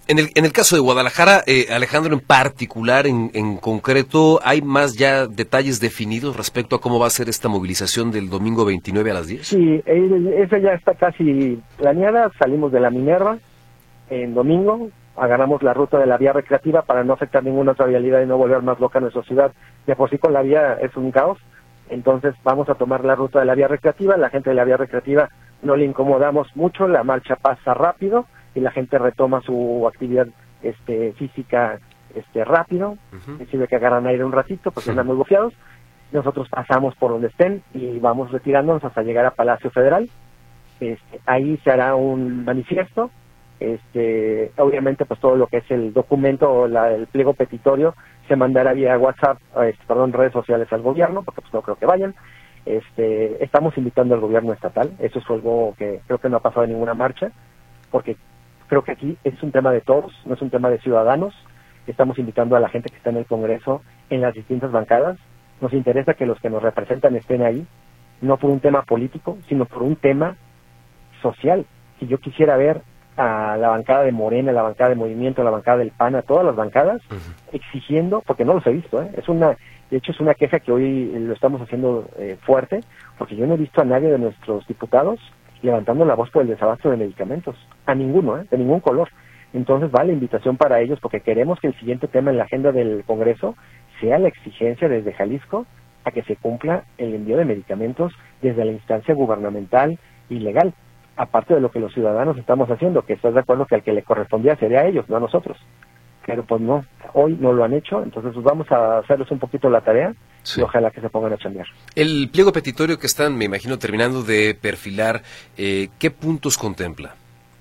En el, en el caso de Guadalajara, eh, Alejandro, en particular, en, en concreto, ¿hay más ya detalles definidos respecto a cómo va a ser esta movilización del domingo veintinueve a las diez? Sí, esa ya está casi planeada. Salimos de la Minerva en domingo, agarramos la ruta de la vía recreativa para no afectar ninguna otra vialidad y no volver más loca a nuestra ciudad. De por sí con la vía es un caos, entonces vamos a tomar la ruta de la vía recreativa. La gente de la vía recreativa no le incomodamos mucho, la marcha pasa rápido y la gente retoma su actividad este, física este, rápido. Uh-huh. Es decir, que agarran aire un ratito porque andan muy bofeados. Nosotros pasamos por donde estén y vamos retirándonos hasta llegar a Palacio Federal. Este, ahí se hará un manifiesto. Este, obviamente, pues todo lo que es el documento o la, el pliego petitorio se mandará vía WhatsApp, este, perdón, redes sociales al gobierno, porque pues no creo que vayan. Este, estamos invitando al gobierno estatal. Eso es algo que creo que no ha pasado en ninguna marcha, porque creo que aquí es un tema de todos, no es un tema de ciudadanos. Estamos invitando a la gente que está en el Congreso, en las distintas bancadas. Nos interesa que los que nos representan estén ahí, no por un tema político, sino por un tema social. Si yo quisiera ver a la bancada de Morena, la bancada de Movimiento, la bancada del P A N, a todas las bancadas, uh-huh. exigiendo, porque no los he visto, ¿eh? es una, de hecho es una queja que hoy lo estamos haciendo eh, fuerte, porque yo no he visto a nadie de nuestros diputados levantando la voz por el desabasto de medicamentos, a ninguno, ¿eh? de ningún color. Entonces va la invitación para ellos, porque queremos que el siguiente tema en la agenda del Congreso sea la exigencia desde Jalisco a que se cumpla el envío de medicamentos desde la instancia gubernamental y legal, aparte de lo que los ciudadanos estamos haciendo, que estás de acuerdo que al que le correspondía sería a ellos, no a nosotros. Pero pues no, hoy no lo han hecho, entonces pues vamos a hacerles un poquito la tarea. Sí. Y ojalá que se pongan a chambear. El pliego petitorio que están, me imagino, terminando de perfilar, eh, ¿qué puntos contempla?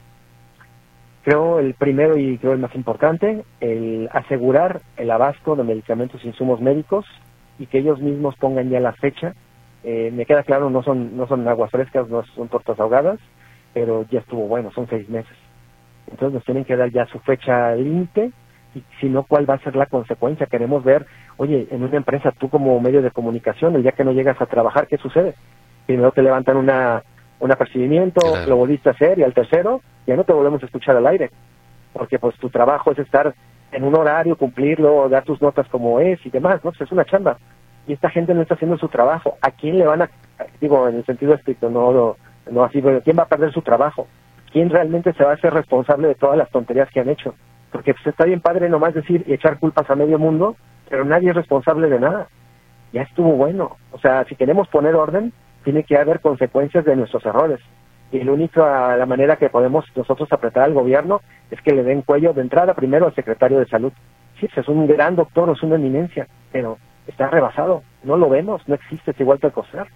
Creo el primero y creo el más importante, el asegurar el abasto de medicamentos e insumos médicos y que ellos mismos pongan ya la fecha. Eh, me queda claro, no son no son aguas frescas, no son tortas ahogadas, pero ya estuvo bueno, son seis meses. Entonces nos tienen que dar ya su fecha límite, y si no, ¿cuál va a ser la consecuencia? Queremos ver, oye, en una empresa, tú como medio de comunicación, el día que no llegas a trabajar, ¿qué sucede? Primero te levantan una un apercibimiento, claro. Lo volviste a hacer, y al tercero, ya no te volvemos a escuchar al aire, porque pues tu trabajo es estar en un horario, cumplirlo, dar tus notas como es y demás, ¿no? Pues es una chamba. Y esta gente no está haciendo su trabajo. ¿A quién le van a, digo, en el sentido estricto, no, no, no así, pero quién va a perder su trabajo? ¿Quién realmente se va a hacer responsable de todas las tonterías que han hecho? Porque pues está bien padre nomás decir y echar culpas a medio mundo, pero nadie es responsable de nada. Ya estuvo bueno. O sea, si queremos poner orden, tiene que haber consecuencias de nuestros errores. Y la única la manera que podemos nosotros apretar al gobierno es que le den cuello de entrada primero al secretario de Salud. Sí, es un gran doctor, es una eminencia, pero está rebasado, no lo vemos, no existe, es igual que Alcocer.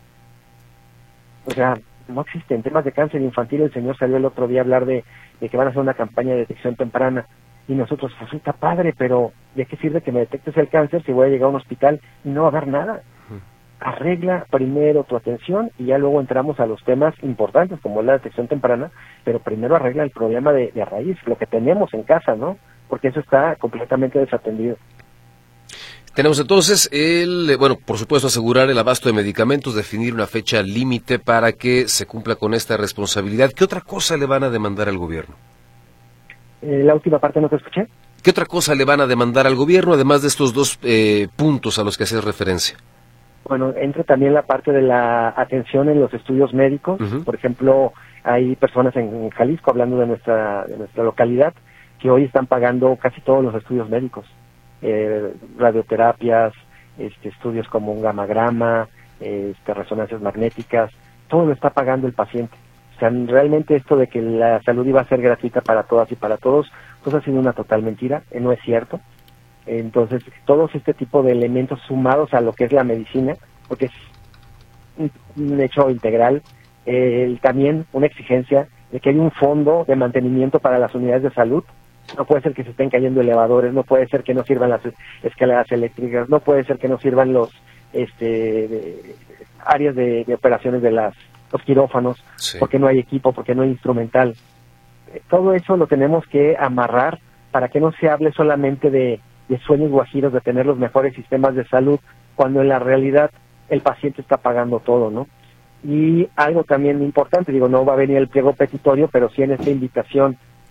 O sea, no existe. En temas de cáncer infantil, el señor salió el otro día a hablar de, de que van a hacer una campaña de detección temprana, y nosotros, pues está padre, pero ¿de qué sirve que me detectes el cáncer si voy a llegar a un hospital y no va a haber nada? Arregla primero tu atención y ya luego entramos a los temas importantes como la detección temprana, pero primero arregla el problema de, de raíz, lo que tenemos en casa, ¿no? Porque eso está completamente desatendido. Tenemos entonces el, bueno, por supuesto, asegurar el abasto de medicamentos, definir una fecha límite para que se cumpla con esta responsabilidad. ¿Qué otra cosa le van a demandar al gobierno? Eh, la última parte no te escuché. ¿Qué otra cosa le van a demandar al gobierno, además de estos dos eh, puntos a los que haces referencia? Bueno, entra también la parte de la atención en los estudios médicos. Uh-huh. Por ejemplo, hay personas en Jalisco, hablando de nuestra, de nuestra localidad, que hoy están pagando casi todos los estudios médicos. Eh, radioterapias, este, estudios como un gamagrama, este, resonancias magnéticas, todo lo está pagando el paciente. O sea, realmente esto de que la salud iba a ser gratuita para todas y para todos, pues ha sido una total mentira, eh, no es cierto. Entonces, todos este tipo de elementos sumados a lo que es la medicina, porque es un, un hecho integral, eh, también una exigencia de que hay un fondo de mantenimiento para las unidades de salud. No puede ser que se estén cayendo elevadores, no puede ser que no sirvan las escaleras eléctricas, no puede ser que no sirvan los este de, áreas de, de operaciones de las los quirófanos, sí. Porque no hay equipo, porque no hay instrumental. Todo eso lo tenemos que amarrar para que no se hable solamente de, de sueños guajiros, de tener los mejores sistemas de salud, cuando en la realidad el paciente está pagando todo, ¿no? Y algo también importante, digo, no va a venir el pliego petitorio, pero sí en esta invitación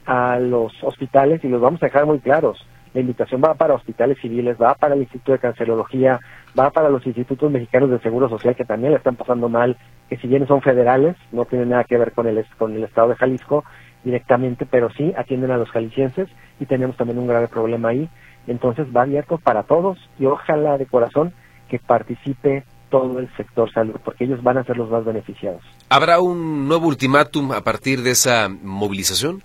a los hospitales y los vamos a dejar muy claros. La invitación va para hospitales civiles, va para el Instituto de Cancerología, va para los institutos mexicanos de Seguro Social que también le están pasando mal, que si bien son federales, no tienen nada que ver con el, con el estado de Jalisco directamente, pero sí atienden a los jaliscienses y tenemos también un grave problema ahí. Entonces va abierto para todos y ojalá de corazón que participe todo el sector salud, porque ellos van a ser los más beneficiados. ¿Habrá un nuevo ultimátum a partir de esa movilización?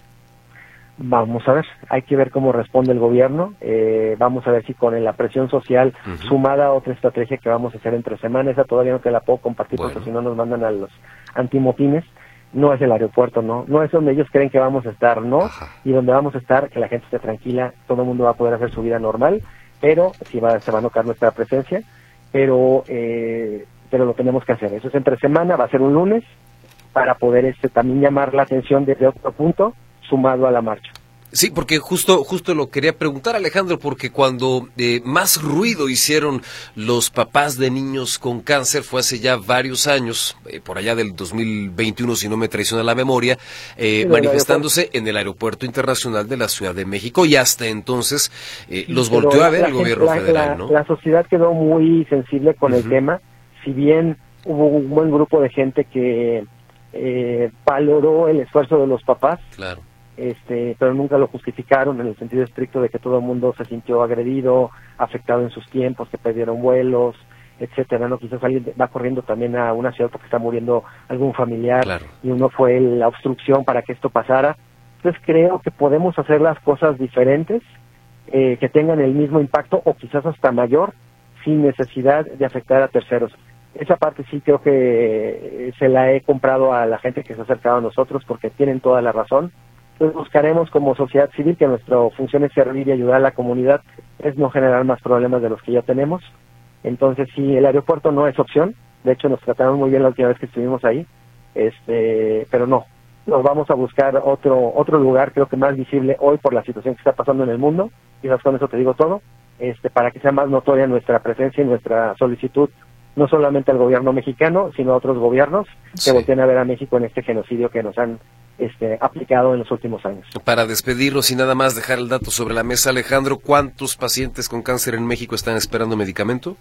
Vamos a ver, hay que ver cómo responde el gobierno, eh, vamos a ver si con la presión social uh-huh. sumada a otra estrategia que vamos a hacer entre semanas, esa todavía no te la puedo compartir bueno. porque si no nos mandan a los antimotines. No es el aeropuerto, no, no es donde ellos creen que vamos a estar, no, Ajá. y donde vamos a estar, que la gente esté tranquila, todo el mundo va a poder hacer su vida normal, pero sí va, se va a notar nuestra presencia, pero eh, pero lo tenemos que hacer. Eso es entre semana, va a ser un lunes, para poder este también llamar la atención desde otro punto, sumado a la marcha. Sí, porque justo justo lo quería preguntar, Alejandro, porque cuando eh, más ruido hicieron los papás de niños con cáncer fue hace ya varios años, eh, por allá del dos mil veintiuno, si no me traiciona la memoria, eh, sí, manifestándose en el Aeropuerto Internacional de la Ciudad de México, y hasta entonces eh, los Pero volteó a ver el gobierno la, federal, la, ¿no? La sociedad quedó muy sensible con uh-huh. el tema, si bien hubo un buen grupo de gente que eh, valoró el esfuerzo de los papás, claro. Este, pero nunca lo justificaron en el sentido estricto de que todo el mundo se sintió agredido, afectado en sus tiempos, que perdieron vuelos, etcétera, ¿no? Quizás alguien va corriendo también a una ciudad porque está muriendo algún familiar, claro. y uno fue la obstrucción para que esto pasara. Entonces creo que podemos hacer las cosas diferentes, eh, que tengan el mismo impacto o quizás hasta mayor, sin necesidad de afectar a terceros. Esa parte sí creo que se la he comprado a la gente que se ha acercado a nosotros porque tienen toda la razón. Entonces buscaremos como sociedad civil, que nuestra función es servir y ayudar a la comunidad, es no generar más problemas de los que ya tenemos. Entonces sí, el aeropuerto no es opción, de hecho nos trataron muy bien la última vez que estuvimos ahí, este, pero no, nos vamos a buscar otro otro lugar, creo que más visible hoy por la situación que está pasando en el mundo, quizás con eso te digo todo, este, para que sea más notoria nuestra presencia y nuestra solicitud, no solamente al gobierno mexicano, sino a otros gobiernos sí. que volteen a ver a México en este genocidio que nos han Este, aplicado en los últimos años. Para despedirnos y nada más dejar el dato sobre la mesa, Alejandro, ¿cuántos pacientes con cáncer en México están esperando medicamento?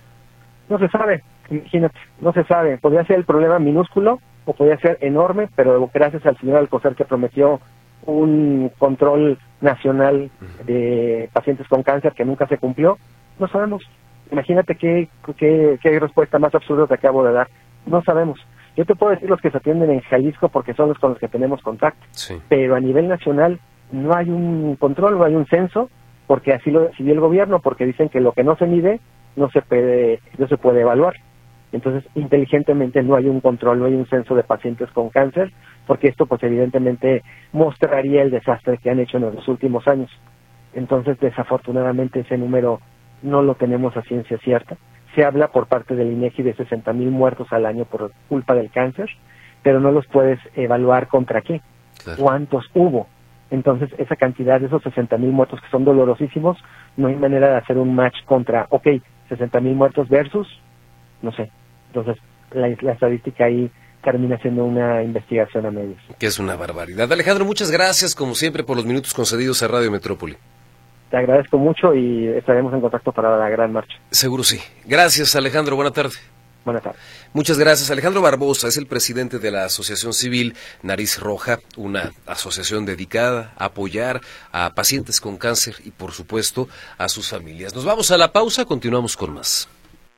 No se sabe, imagínate, no se sabe. Podría ser el problema minúsculo o podría ser enorme, pero gracias al señor Alcocer que prometió un control nacional de pacientes con cáncer que nunca se cumplió, no sabemos. Imagínate qué, qué, qué respuesta más absurda te acabo de dar. No sabemos. Yo te puedo decir los que se atienden en Jalisco porque son los con los que tenemos contacto, sí. pero a nivel nacional no hay un control, no hay un censo, porque así lo decidió el gobierno, porque dicen que lo que no se mide no se puede, no se puede evaluar. Entonces, inteligentemente no hay un control, no hay un censo de pacientes con cáncer, porque esto pues evidentemente mostraría el desastre que han hecho en los últimos años. Entonces, desafortunadamente ese número no lo tenemos a ciencia cierta. Se habla por parte del INEGI de sesenta mil muertos al año por culpa del cáncer, pero no los puedes evaluar contra qué, claro. cuántos hubo. Entonces, esa cantidad de esos sesenta mil muertos que son dolorosísimos, no hay manera de hacer un match contra, ok, sesenta mil muertos versus, no sé. Entonces, la, la estadística ahí termina siendo una investigación a medios. Que es una barbaridad. Alejandro, muchas gracias, como siempre, por los minutos concedidos a Radio Metrópoli. Te agradezco mucho y estaremos en contacto para la gran marcha. Seguro sí. Gracias, Alejandro. Buena tarde. Buenas tardes. Muchas gracias. Alejandro Barbosa es el presidente de la Asociación Civil Nariz Roja, una asociación dedicada a apoyar a pacientes con cáncer y, por supuesto, a sus familias. Nos vamos a la pausa, continuamos con más.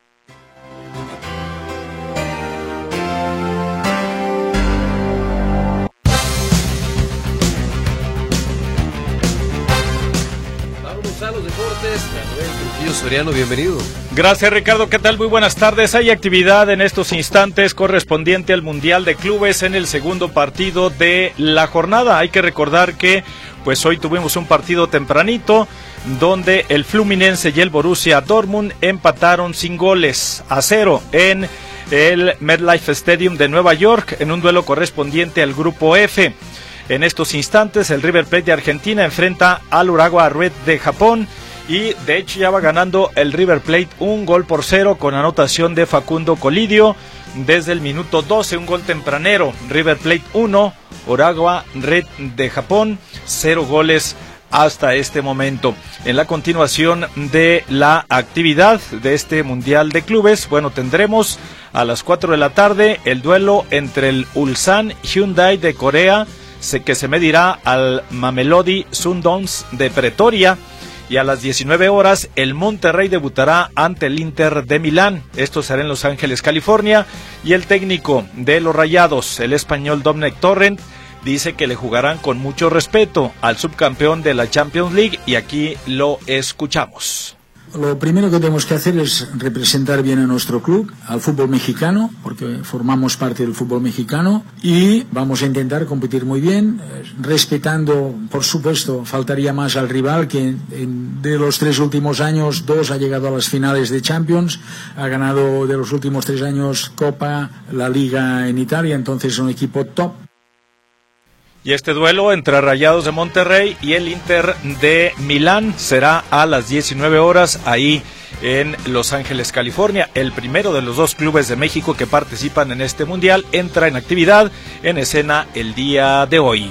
A los deportes, Manuel Trujillo Soriano, bienvenido. Gracias, Ricardo, ¿qué tal? Muy buenas tardes. Hay actividad en estos instantes correspondiente al Mundial de Clubes en el segundo partido de la jornada. Hay que recordar que pues hoy tuvimos un partido tempranito donde el Fluminense y el Borussia Dortmund empataron sin goles a cero en el MetLife Stadium de Nueva York en un duelo correspondiente al Grupo F. En estos instantes el River Plate de Argentina enfrenta al Urawa Red de Japón y de hecho ya va ganando el River Plate un gol por cero con anotación de Facundo Colidio desde el minuto doce, un gol tempranero. River Plate uno, Urawa Red de Japón cero goles hasta este momento. En la continuación de la actividad de este Mundial de Clubes, bueno, tendremos a las cuatro de la tarde el duelo entre el Ulsan Hyundai de Corea, que se medirá al Mamelodi Sundowns de Pretoria, y a las diecinueve horas el Monterrey debutará ante el Inter de Milán. Esto será en Los Ángeles, California, y el técnico de los Rayados, el español Domènec Torrent, dice que le jugarán con mucho respeto al subcampeón de la Champions League, y aquí lo escuchamos. Lo primero que tenemos que hacer es representar bien a nuestro club, al fútbol mexicano, porque formamos parte del fútbol mexicano, y vamos a intentar competir muy bien, respetando, por supuesto, faltaría más al rival, que en, de los tres últimos años, dos ha llegado a las finales de Champions, ha ganado de los últimos tres años Copa, la Liga en Italia, entonces es un equipo top. Y este duelo entre Rayados de Monterrey y el Inter de Milán será a las diecinueve horas ahí en Los Ángeles, California. El primero de los dos clubes de México que participan en este mundial entra en actividad en escena el día de hoy.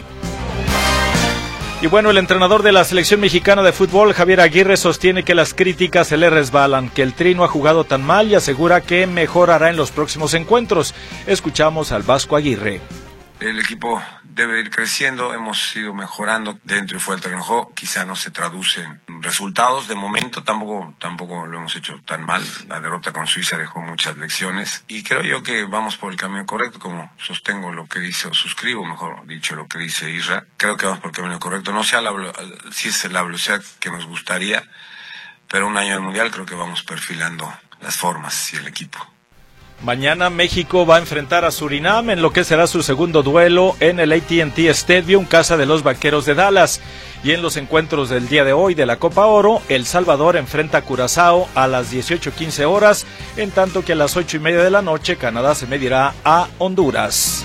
Y bueno, el entrenador de la selección mexicana de fútbol, Javier Aguirre, sostiene que las críticas se le resbalan, que el Tri no ha jugado tan mal, y asegura que mejorará en los próximos encuentros. Escuchamos al Vasco Aguirre. El equipo debe ir creciendo, hemos ido mejorando dentro y fuera del terreno de juego, quizá no se traducen resultados, de momento tampoco tampoco lo hemos hecho tan mal, la derrota con Suiza dejó muchas lecciones y creo yo que vamos por el camino correcto, como sostengo lo que dice, o suscribo mejor dicho lo que dice Isra, creo que vamos por el camino correcto, no sé si es la velocidad que nos gustaría, pero un año del Mundial creo que vamos perfilando las formas y el equipo. Mañana México va a enfrentar a Surinam en lo que será su segundo duelo en el A T and T Stadium, casa de los Vaqueros de Dallas. Y en los encuentros del día de hoy de la Copa Oro, El Salvador enfrenta a Curazao a las dieciocho quince horas, en tanto que a las ocho y media de la noche Canadá se medirá a Honduras.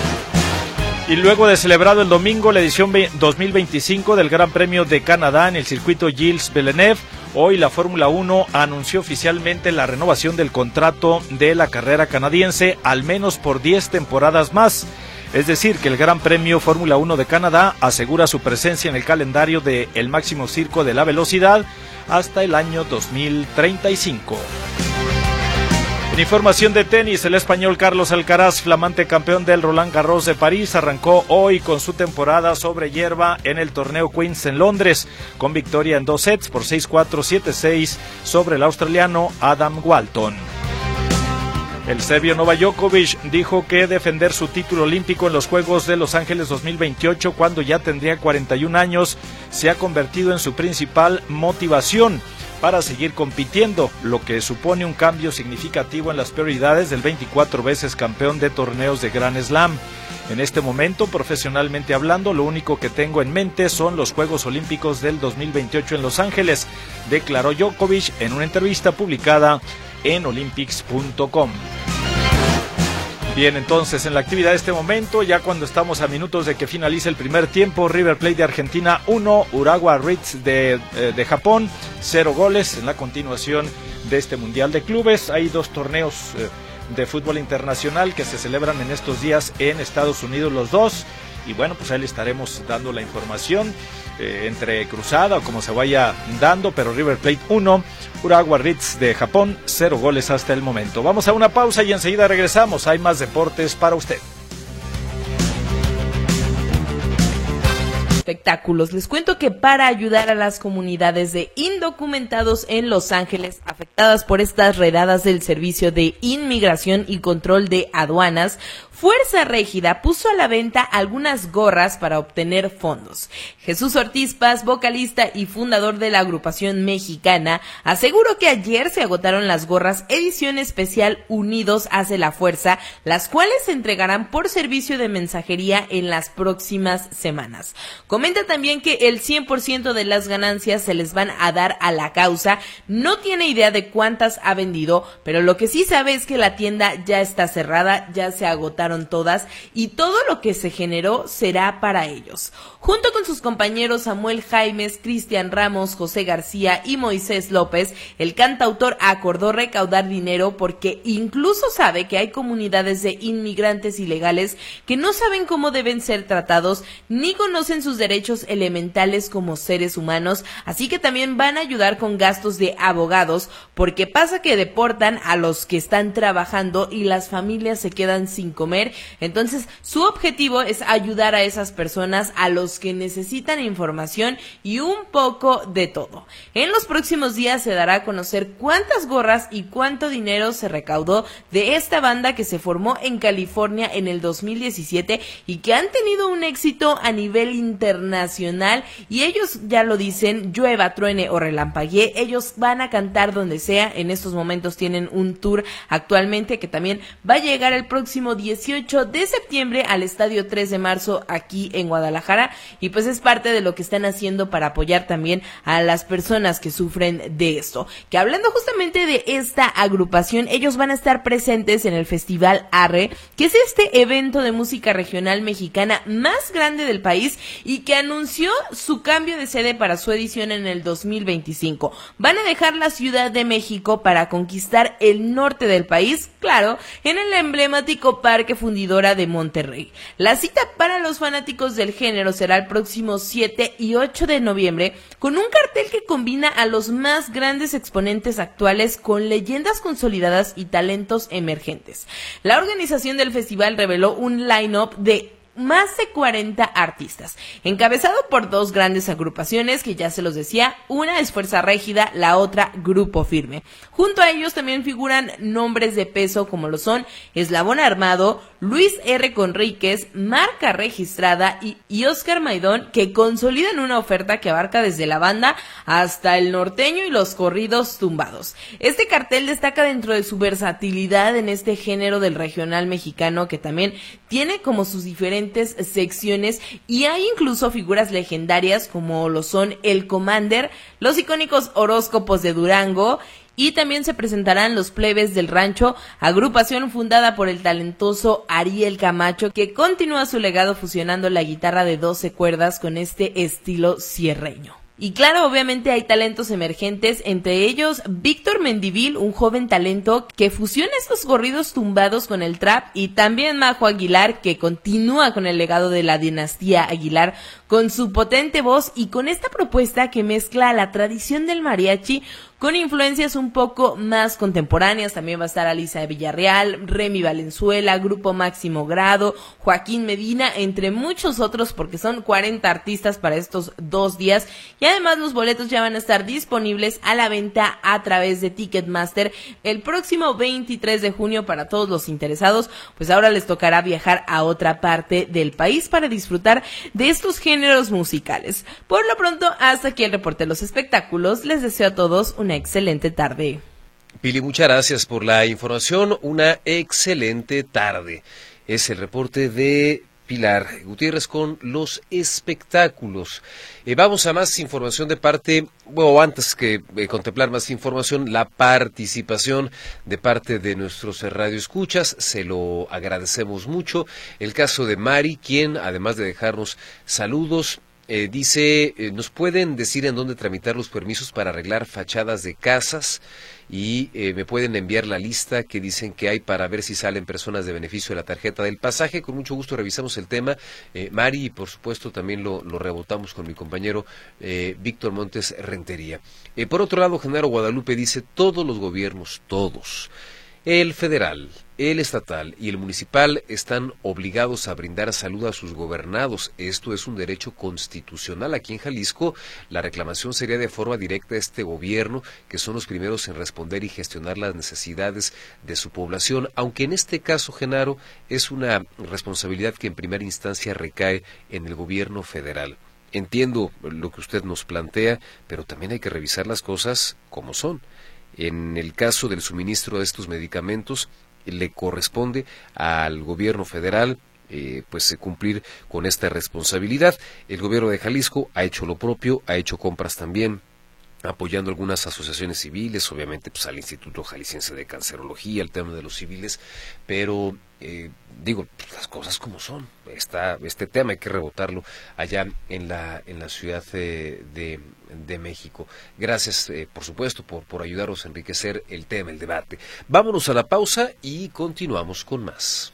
Y luego de celebrado el domingo la edición dos mil veinticinco del Gran Premio de Canadá en el circuito Gilles Villeneuve, hoy la Fórmula uno anunció oficialmente la renovación del contrato de la carrera canadiense al menos por diez temporadas más. Es decir, que el Gran Premio Fórmula uno de Canadá asegura su presencia en el calendario del máximo circo de la velocidad hasta el año dos mil treinta y cinco. En información de tenis, el español Carlos Alcaraz, flamante campeón del Roland Garros de París, arrancó hoy con su temporada sobre hierba en el torneo Queen's en Londres, con victoria en dos sets por seis cuatro, siete seis sobre el australiano Adam Walton. El serbio Novak Djokovic dijo que defender su título olímpico en los Juegos de Los Ángeles dos mil veintiocho, cuando ya tendría cuarenta y un años, se ha convertido en su principal motivación para seguir compitiendo, lo que supone un cambio significativo en las prioridades del veinticuatro veces campeón de torneos de Grand Slam. En este momento, profesionalmente hablando, lo único que tengo en mente son los Juegos Olímpicos del dos mil veintiocho en Los Ángeles, declaró Djokovic en una entrevista publicada en olympics punto com. Bien, entonces en la actividad de este momento, ya cuando estamos a minutos de que finalice el primer tiempo, River Plate de Argentina uno, Urawa Reds de, eh, de Japón cero goles en la continuación de este Mundial de Clubes. Hay dos torneos eh, de fútbol internacional que se celebran en estos días en Estados Unidos los dos, y bueno, pues ahí le estaremos dando la información eh, entre cruzada o como se vaya dando, pero River Plate uno, Urawa Reds de Japón cero goles hasta el momento. Vamos a una pausa y enseguida regresamos, hay más deportes para usted. Espectáculos. Les cuento que para ayudar a las comunidades de indocumentados en Los Ángeles afectadas por estas redadas del Servicio de Inmigración y Control de Aduanas, Fuerza Régida puso a la venta algunas gorras para obtener fondos. Jesús Ortiz Paz, vocalista y fundador de la agrupación mexicana, aseguró que ayer se agotaron las gorras edición especial Unidos hace la Fuerza, las cuales se entregarán por servicio de mensajería en las próximas semanas. Comenta también que el cien por ciento de las ganancias se les van a dar a la causa. No tiene idea de cuántas ha vendido, pero lo que sí sabe es que la tienda ya está cerrada, ya se agotaron agotaron todas y todo lo que se generó será para ellos. Junto con sus compañeros Samuel Jaimes, Cristian Ramos, José García y Moisés López, el cantautor acordó recaudar dinero porque incluso sabe que hay comunidades de inmigrantes ilegales que no saben cómo deben ser tratados ni conocen sus derechos elementales como seres humanos, así que también van a ayudar con gastos de abogados, porque pasa que deportan a los que están trabajando y las familias se quedan sin comer. Entonces su objetivo es ayudar a esas personas, a los que necesitan información y un poco de todo. En los próximos días se dará a conocer cuántas gorras y cuánto dinero se recaudó de esta banda que se formó en California en el dos mil diecisiete y que han tenido un éxito a nivel internacional, y ellos ya lo dicen, llueva, truene o relampaguee, ellos van a cantar donde sea. En estos momentos tienen un tour actualmente que también va a llegar el próximo dieciocho de septiembre al Estadio tres de marzo aquí en Guadalajara, y pues es parte de lo que están haciendo para apoyar también a las personas que sufren de esto. Que hablando justamente de esta agrupación, ellos van a estar presentes en el Festival Arre, que es este evento de música regional mexicana más grande del país y que anunció su cambio de sede para su edición en el dos mil veinticinco. Van a dejar la Ciudad de México para conquistar el norte del país, claro, en el emblemático Parque Fundidora de Monterrey. La cita para los fanáticos del género será el próximo siete y ocho de noviembre, con un cartel que combina a los más grandes exponentes actuales con leyendas consolidadas y talentos emergentes. La organización del festival reveló un line-up de más de cuarenta artistas, encabezado por dos grandes agrupaciones que ya se los decía, una es Fuerza Régida, la otra Grupo Firme. Junto a ellos también figuran nombres de peso como lo son Eslabón Armado, Luis R. Conríquez, Marca Registrada y, y Oscar Maidón, que consolidan una oferta que abarca desde la banda hasta el norteño y los corridos tumbados. Este cartel destaca dentro de su versatilidad en este género del regional mexicano, que también tiene como sus diferentes secciones, y hay incluso figuras legendarias como lo son el Commander, los icónicos horóscopos de Durango, y también se presentarán los Plebes del Rancho, agrupación fundada por el talentoso Ariel Camacho, que continúa su legado fusionando la guitarra de doce cuerdas con este estilo sierreño. Y claro, obviamente hay talentos emergentes, entre ellos Víctor Mendivil, un joven talento que fusiona estos corridos tumbados con el trap, y también Majo Aguilar, que continúa con el legado de la dinastía Aguilar con su potente voz y con esta propuesta que mezcla la tradición del mariachi con influencias un poco más contemporáneas. También va a estar Alisa Villarreal, Remy Valenzuela, Grupo Máximo Grado, Joaquín Medina, entre muchos otros, porque son cuarenta artistas para estos dos días. Y además los boletos ya van a estar disponibles a la venta a través de Ticketmaster el próximo veintitrés de junio para todos los interesados. Pues ahora les tocará viajar a otra parte del país para disfrutar de estos géneros musicales. Por lo pronto, hasta aquí el reporte de los espectáculos. Les deseo a todos una excelente tarde. Pili, muchas gracias por la información. Una excelente tarde. Es el reporte de Pilar Gutiérrez con los espectáculos. Eh, vamos a más información de parte, bueno, antes que eh, contemplar más información, la participación de parte de nuestros radioescuchas, se lo agradecemos mucho. El caso de Mari, quien además de dejarnos saludos, Eh, dice, eh, ¿nos pueden decir en dónde tramitar los permisos para arreglar fachadas de casas? Y eh, me pueden enviar la lista que dicen que hay para ver si salen personas de beneficio de la tarjeta del pasaje. Con mucho gusto revisamos el tema, eh, Mari, y por supuesto también lo, lo rebotamos con mi compañero eh, Víctor Montes Rentería. Eh, por otro lado, Genaro Guadalupe dice, todos los gobiernos, todos, el federal, el estatal y el municipal están obligados a brindar salud a sus gobernados. Esto es un derecho constitucional. Aquí en Jalisco, la reclamación sería de forma directa a este gobierno, que son los primeros en responder y gestionar las necesidades de su población, aunque en este caso, Genaro, es una responsabilidad que en primera instancia recae en el gobierno federal. Entiendo lo que usted nos plantea, pero también hay que revisar las cosas como son. En el caso del suministro de estos medicamentos, le corresponde al gobierno federal eh, pues cumplir con esta responsabilidad. El gobierno de Jalisco ha hecho lo propio, ha hecho compras también apoyando algunas asociaciones civiles, obviamente pues al Instituto Jalisciense de Cancerología, el tema de los civiles, pero eh, digo, pues, las cosas como son. Está, este tema hay que rebotarlo allá en la en la Ciudad de, de, de México. Gracias, eh, por supuesto, por, por ayudarnos a enriquecer el tema, el debate. Vámonos a la pausa y continuamos con más.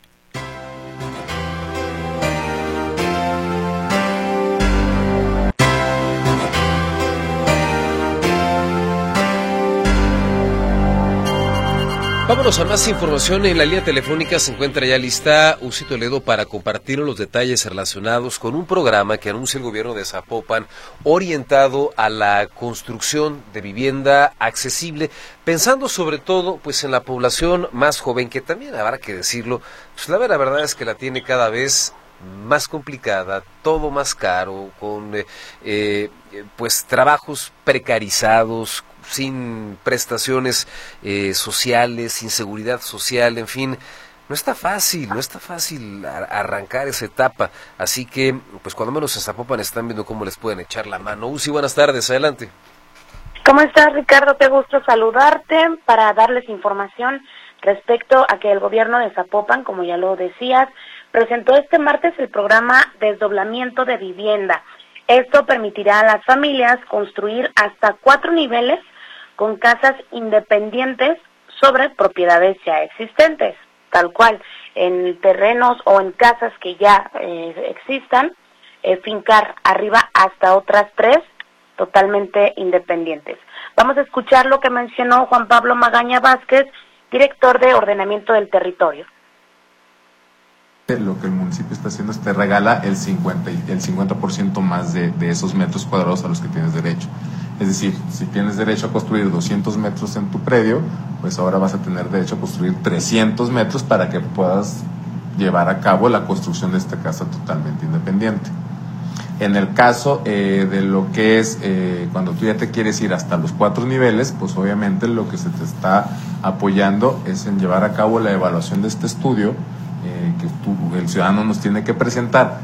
Vámonos a más información. En la línea telefónica se encuentra ya lista Uzi Toledo para compartir los detalles relacionados con un programa que anuncia el gobierno de Zapopan orientado a la construcción de vivienda accesible, pensando sobre todo pues en la población más joven, que también habrá que decirlo, pues la verdad es que la tiene cada vez más complicada, todo más caro, con eh, eh, pues trabajos precarizados, sin prestaciones eh, sociales, sin seguridad social, en fin, no está fácil, no está fácil arrancar esa etapa, así que, pues cuando menos en Zapopan están viendo cómo les pueden echar la mano. Uzi, buenas tardes, adelante. ¿Cómo estás, Ricardo? Qué gusto saludarte para darles información respecto a que el gobierno de Zapopan, como ya lo decías, presentó este martes el programa Desdoblamiento de Vivienda. Esto permitirá a las familias construir hasta cuatro niveles con casas independientes sobre propiedades ya existentes, tal cual, en terrenos o en casas que ya eh, existan, eh, fincar arriba hasta otras tres totalmente independientes. Vamos a escuchar lo que mencionó Juan Pablo Magaña Vázquez, director de Ordenamiento del Territorio. Lo que el municipio está haciendo es te regala el cincuenta, el cincuenta por ciento más de, de esos metros cuadrados a los que tienes derecho. Es decir, si tienes derecho a construir doscientos metros en tu predio, pues ahora vas a tener derecho a construir trescientos metros para que puedas llevar a cabo la construcción de esta casa totalmente independiente. En el caso eh, de lo que es eh, cuando tú ya te quieres ir hasta los cuatro niveles, pues obviamente lo que se te está apoyando es en llevar a cabo la evaluación de este estudio eh, que tú, el ciudadano nos tiene que presentar.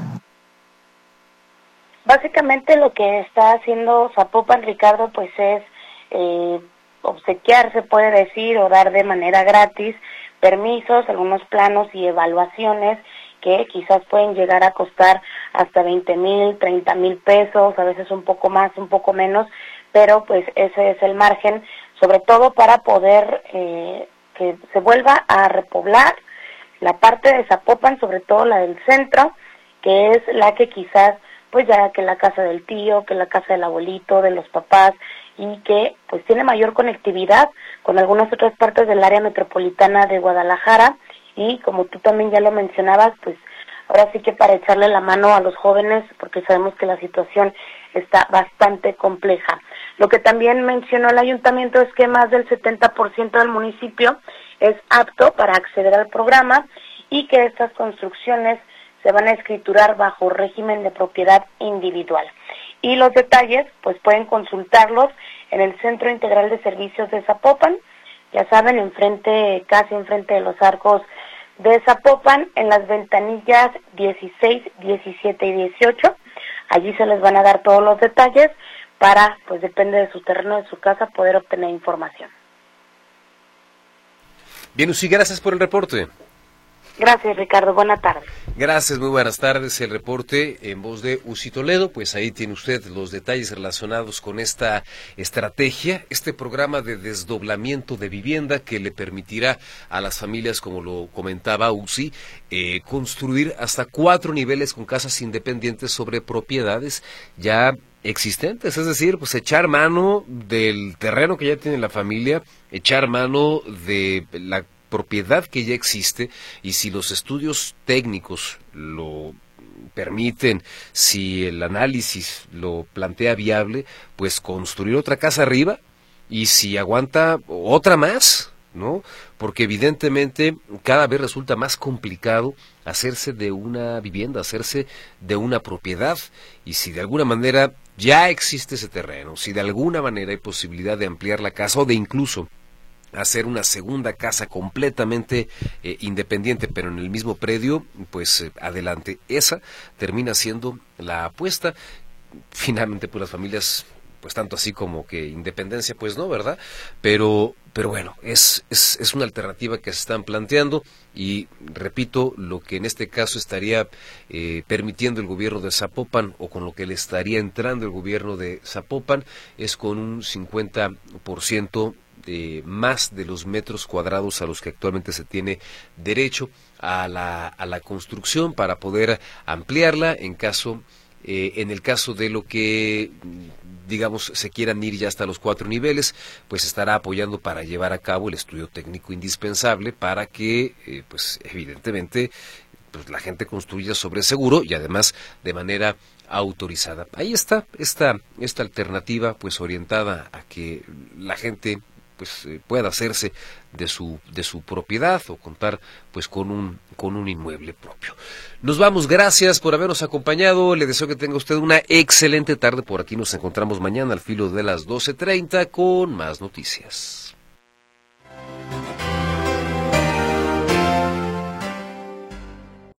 Básicamente lo que está haciendo Zapopan, Ricardo, pues es eh, obsequiar, se puede decir, o dar de manera gratis permisos, algunos planos y evaluaciones que quizás pueden llegar a costar hasta veinte mil, treinta mil pesos, a veces un poco más, un poco menos, pero pues ese es el margen, sobre todo para poder eh, que se vuelva a repoblar la parte de Zapopan, sobre todo la del centro, que es la que quizás pues ya que la casa del tío, que la casa del abuelito, de los papás, y que pues tiene mayor conectividad con algunas otras partes del área metropolitana de Guadalajara, y como tú también ya lo mencionabas, pues ahora sí que para echarle la mano a los jóvenes, porque sabemos que la situación está bastante compleja. Lo que también mencionó el ayuntamiento es que más del setenta por ciento del municipio es apto para acceder al programa, y que estas construcciones se van a escriturar bajo régimen de propiedad individual. Y los detalles, pues pueden consultarlos en el Centro Integral de Servicios de Zapopan, ya saben, enfrente, casi enfrente de los arcos de Zapopan, en las ventanillas dieciséis, diecisiete y dieciocho. Allí se les van a dar todos los detalles para, pues depende de su terreno, de su casa, poder obtener información. Bien, Uzi, gracias por el reporte. Gracias, Ricardo. Buena tarde. Gracias, muy buenas tardes. El reporte en voz de Uzi Toledo. Pues ahí tiene usted los detalles relacionados con esta estrategia, este programa de desdoblamiento de vivienda que le permitirá a las familias, como lo comentaba Uzi, eh, construir hasta cuatro niveles con casas independientes sobre propiedades ya existentes, es decir, pues echar mano del terreno que ya tiene la familia, echar mano de la propiedad que ya existe, y si los estudios técnicos lo permiten, si el análisis lo plantea viable, pues construir otra casa arriba, y si aguanta otra más, ¿no? Porque evidentemente cada vez resulta más complicado hacerse de una vivienda, hacerse de una propiedad, y si de alguna manera ya existe ese terreno, si de alguna manera hay posibilidad de ampliar la casa o de incluso hacer una segunda casa completamente eh, independiente, pero en el mismo predio, pues eh, adelante. Esa termina siendo la apuesta. Finalmente, pues las familias pues tanto así como que independencia, pues no, ¿verdad? Pero, pero bueno, es, es, es una alternativa que se están planteando y repito, lo que en este caso estaría eh, permitiendo el gobierno de Zapopan o con lo que le estaría entrando el gobierno de Zapopan es con un cincuenta por ciento de más de los metros cuadrados a los que actualmente se tiene derecho a la, a la construcción para poder ampliarla en caso Eh, en el caso de lo que, digamos, se quieran ir ya hasta los cuatro niveles, pues estará apoyando para llevar a cabo el estudio técnico indispensable para que, eh, pues evidentemente, pues la gente construya sobre seguro y además de manera autorizada. Ahí está esta, esta alternativa, pues orientada a que la gente pues eh, pueda hacerse de su de su propiedad o contar pues con un con un inmueble propio. Nos vamos, gracias por habernos acompañado, le deseo que tenga usted una excelente tarde. Por aquí nos encontramos mañana al filo de las doce treinta con más noticias.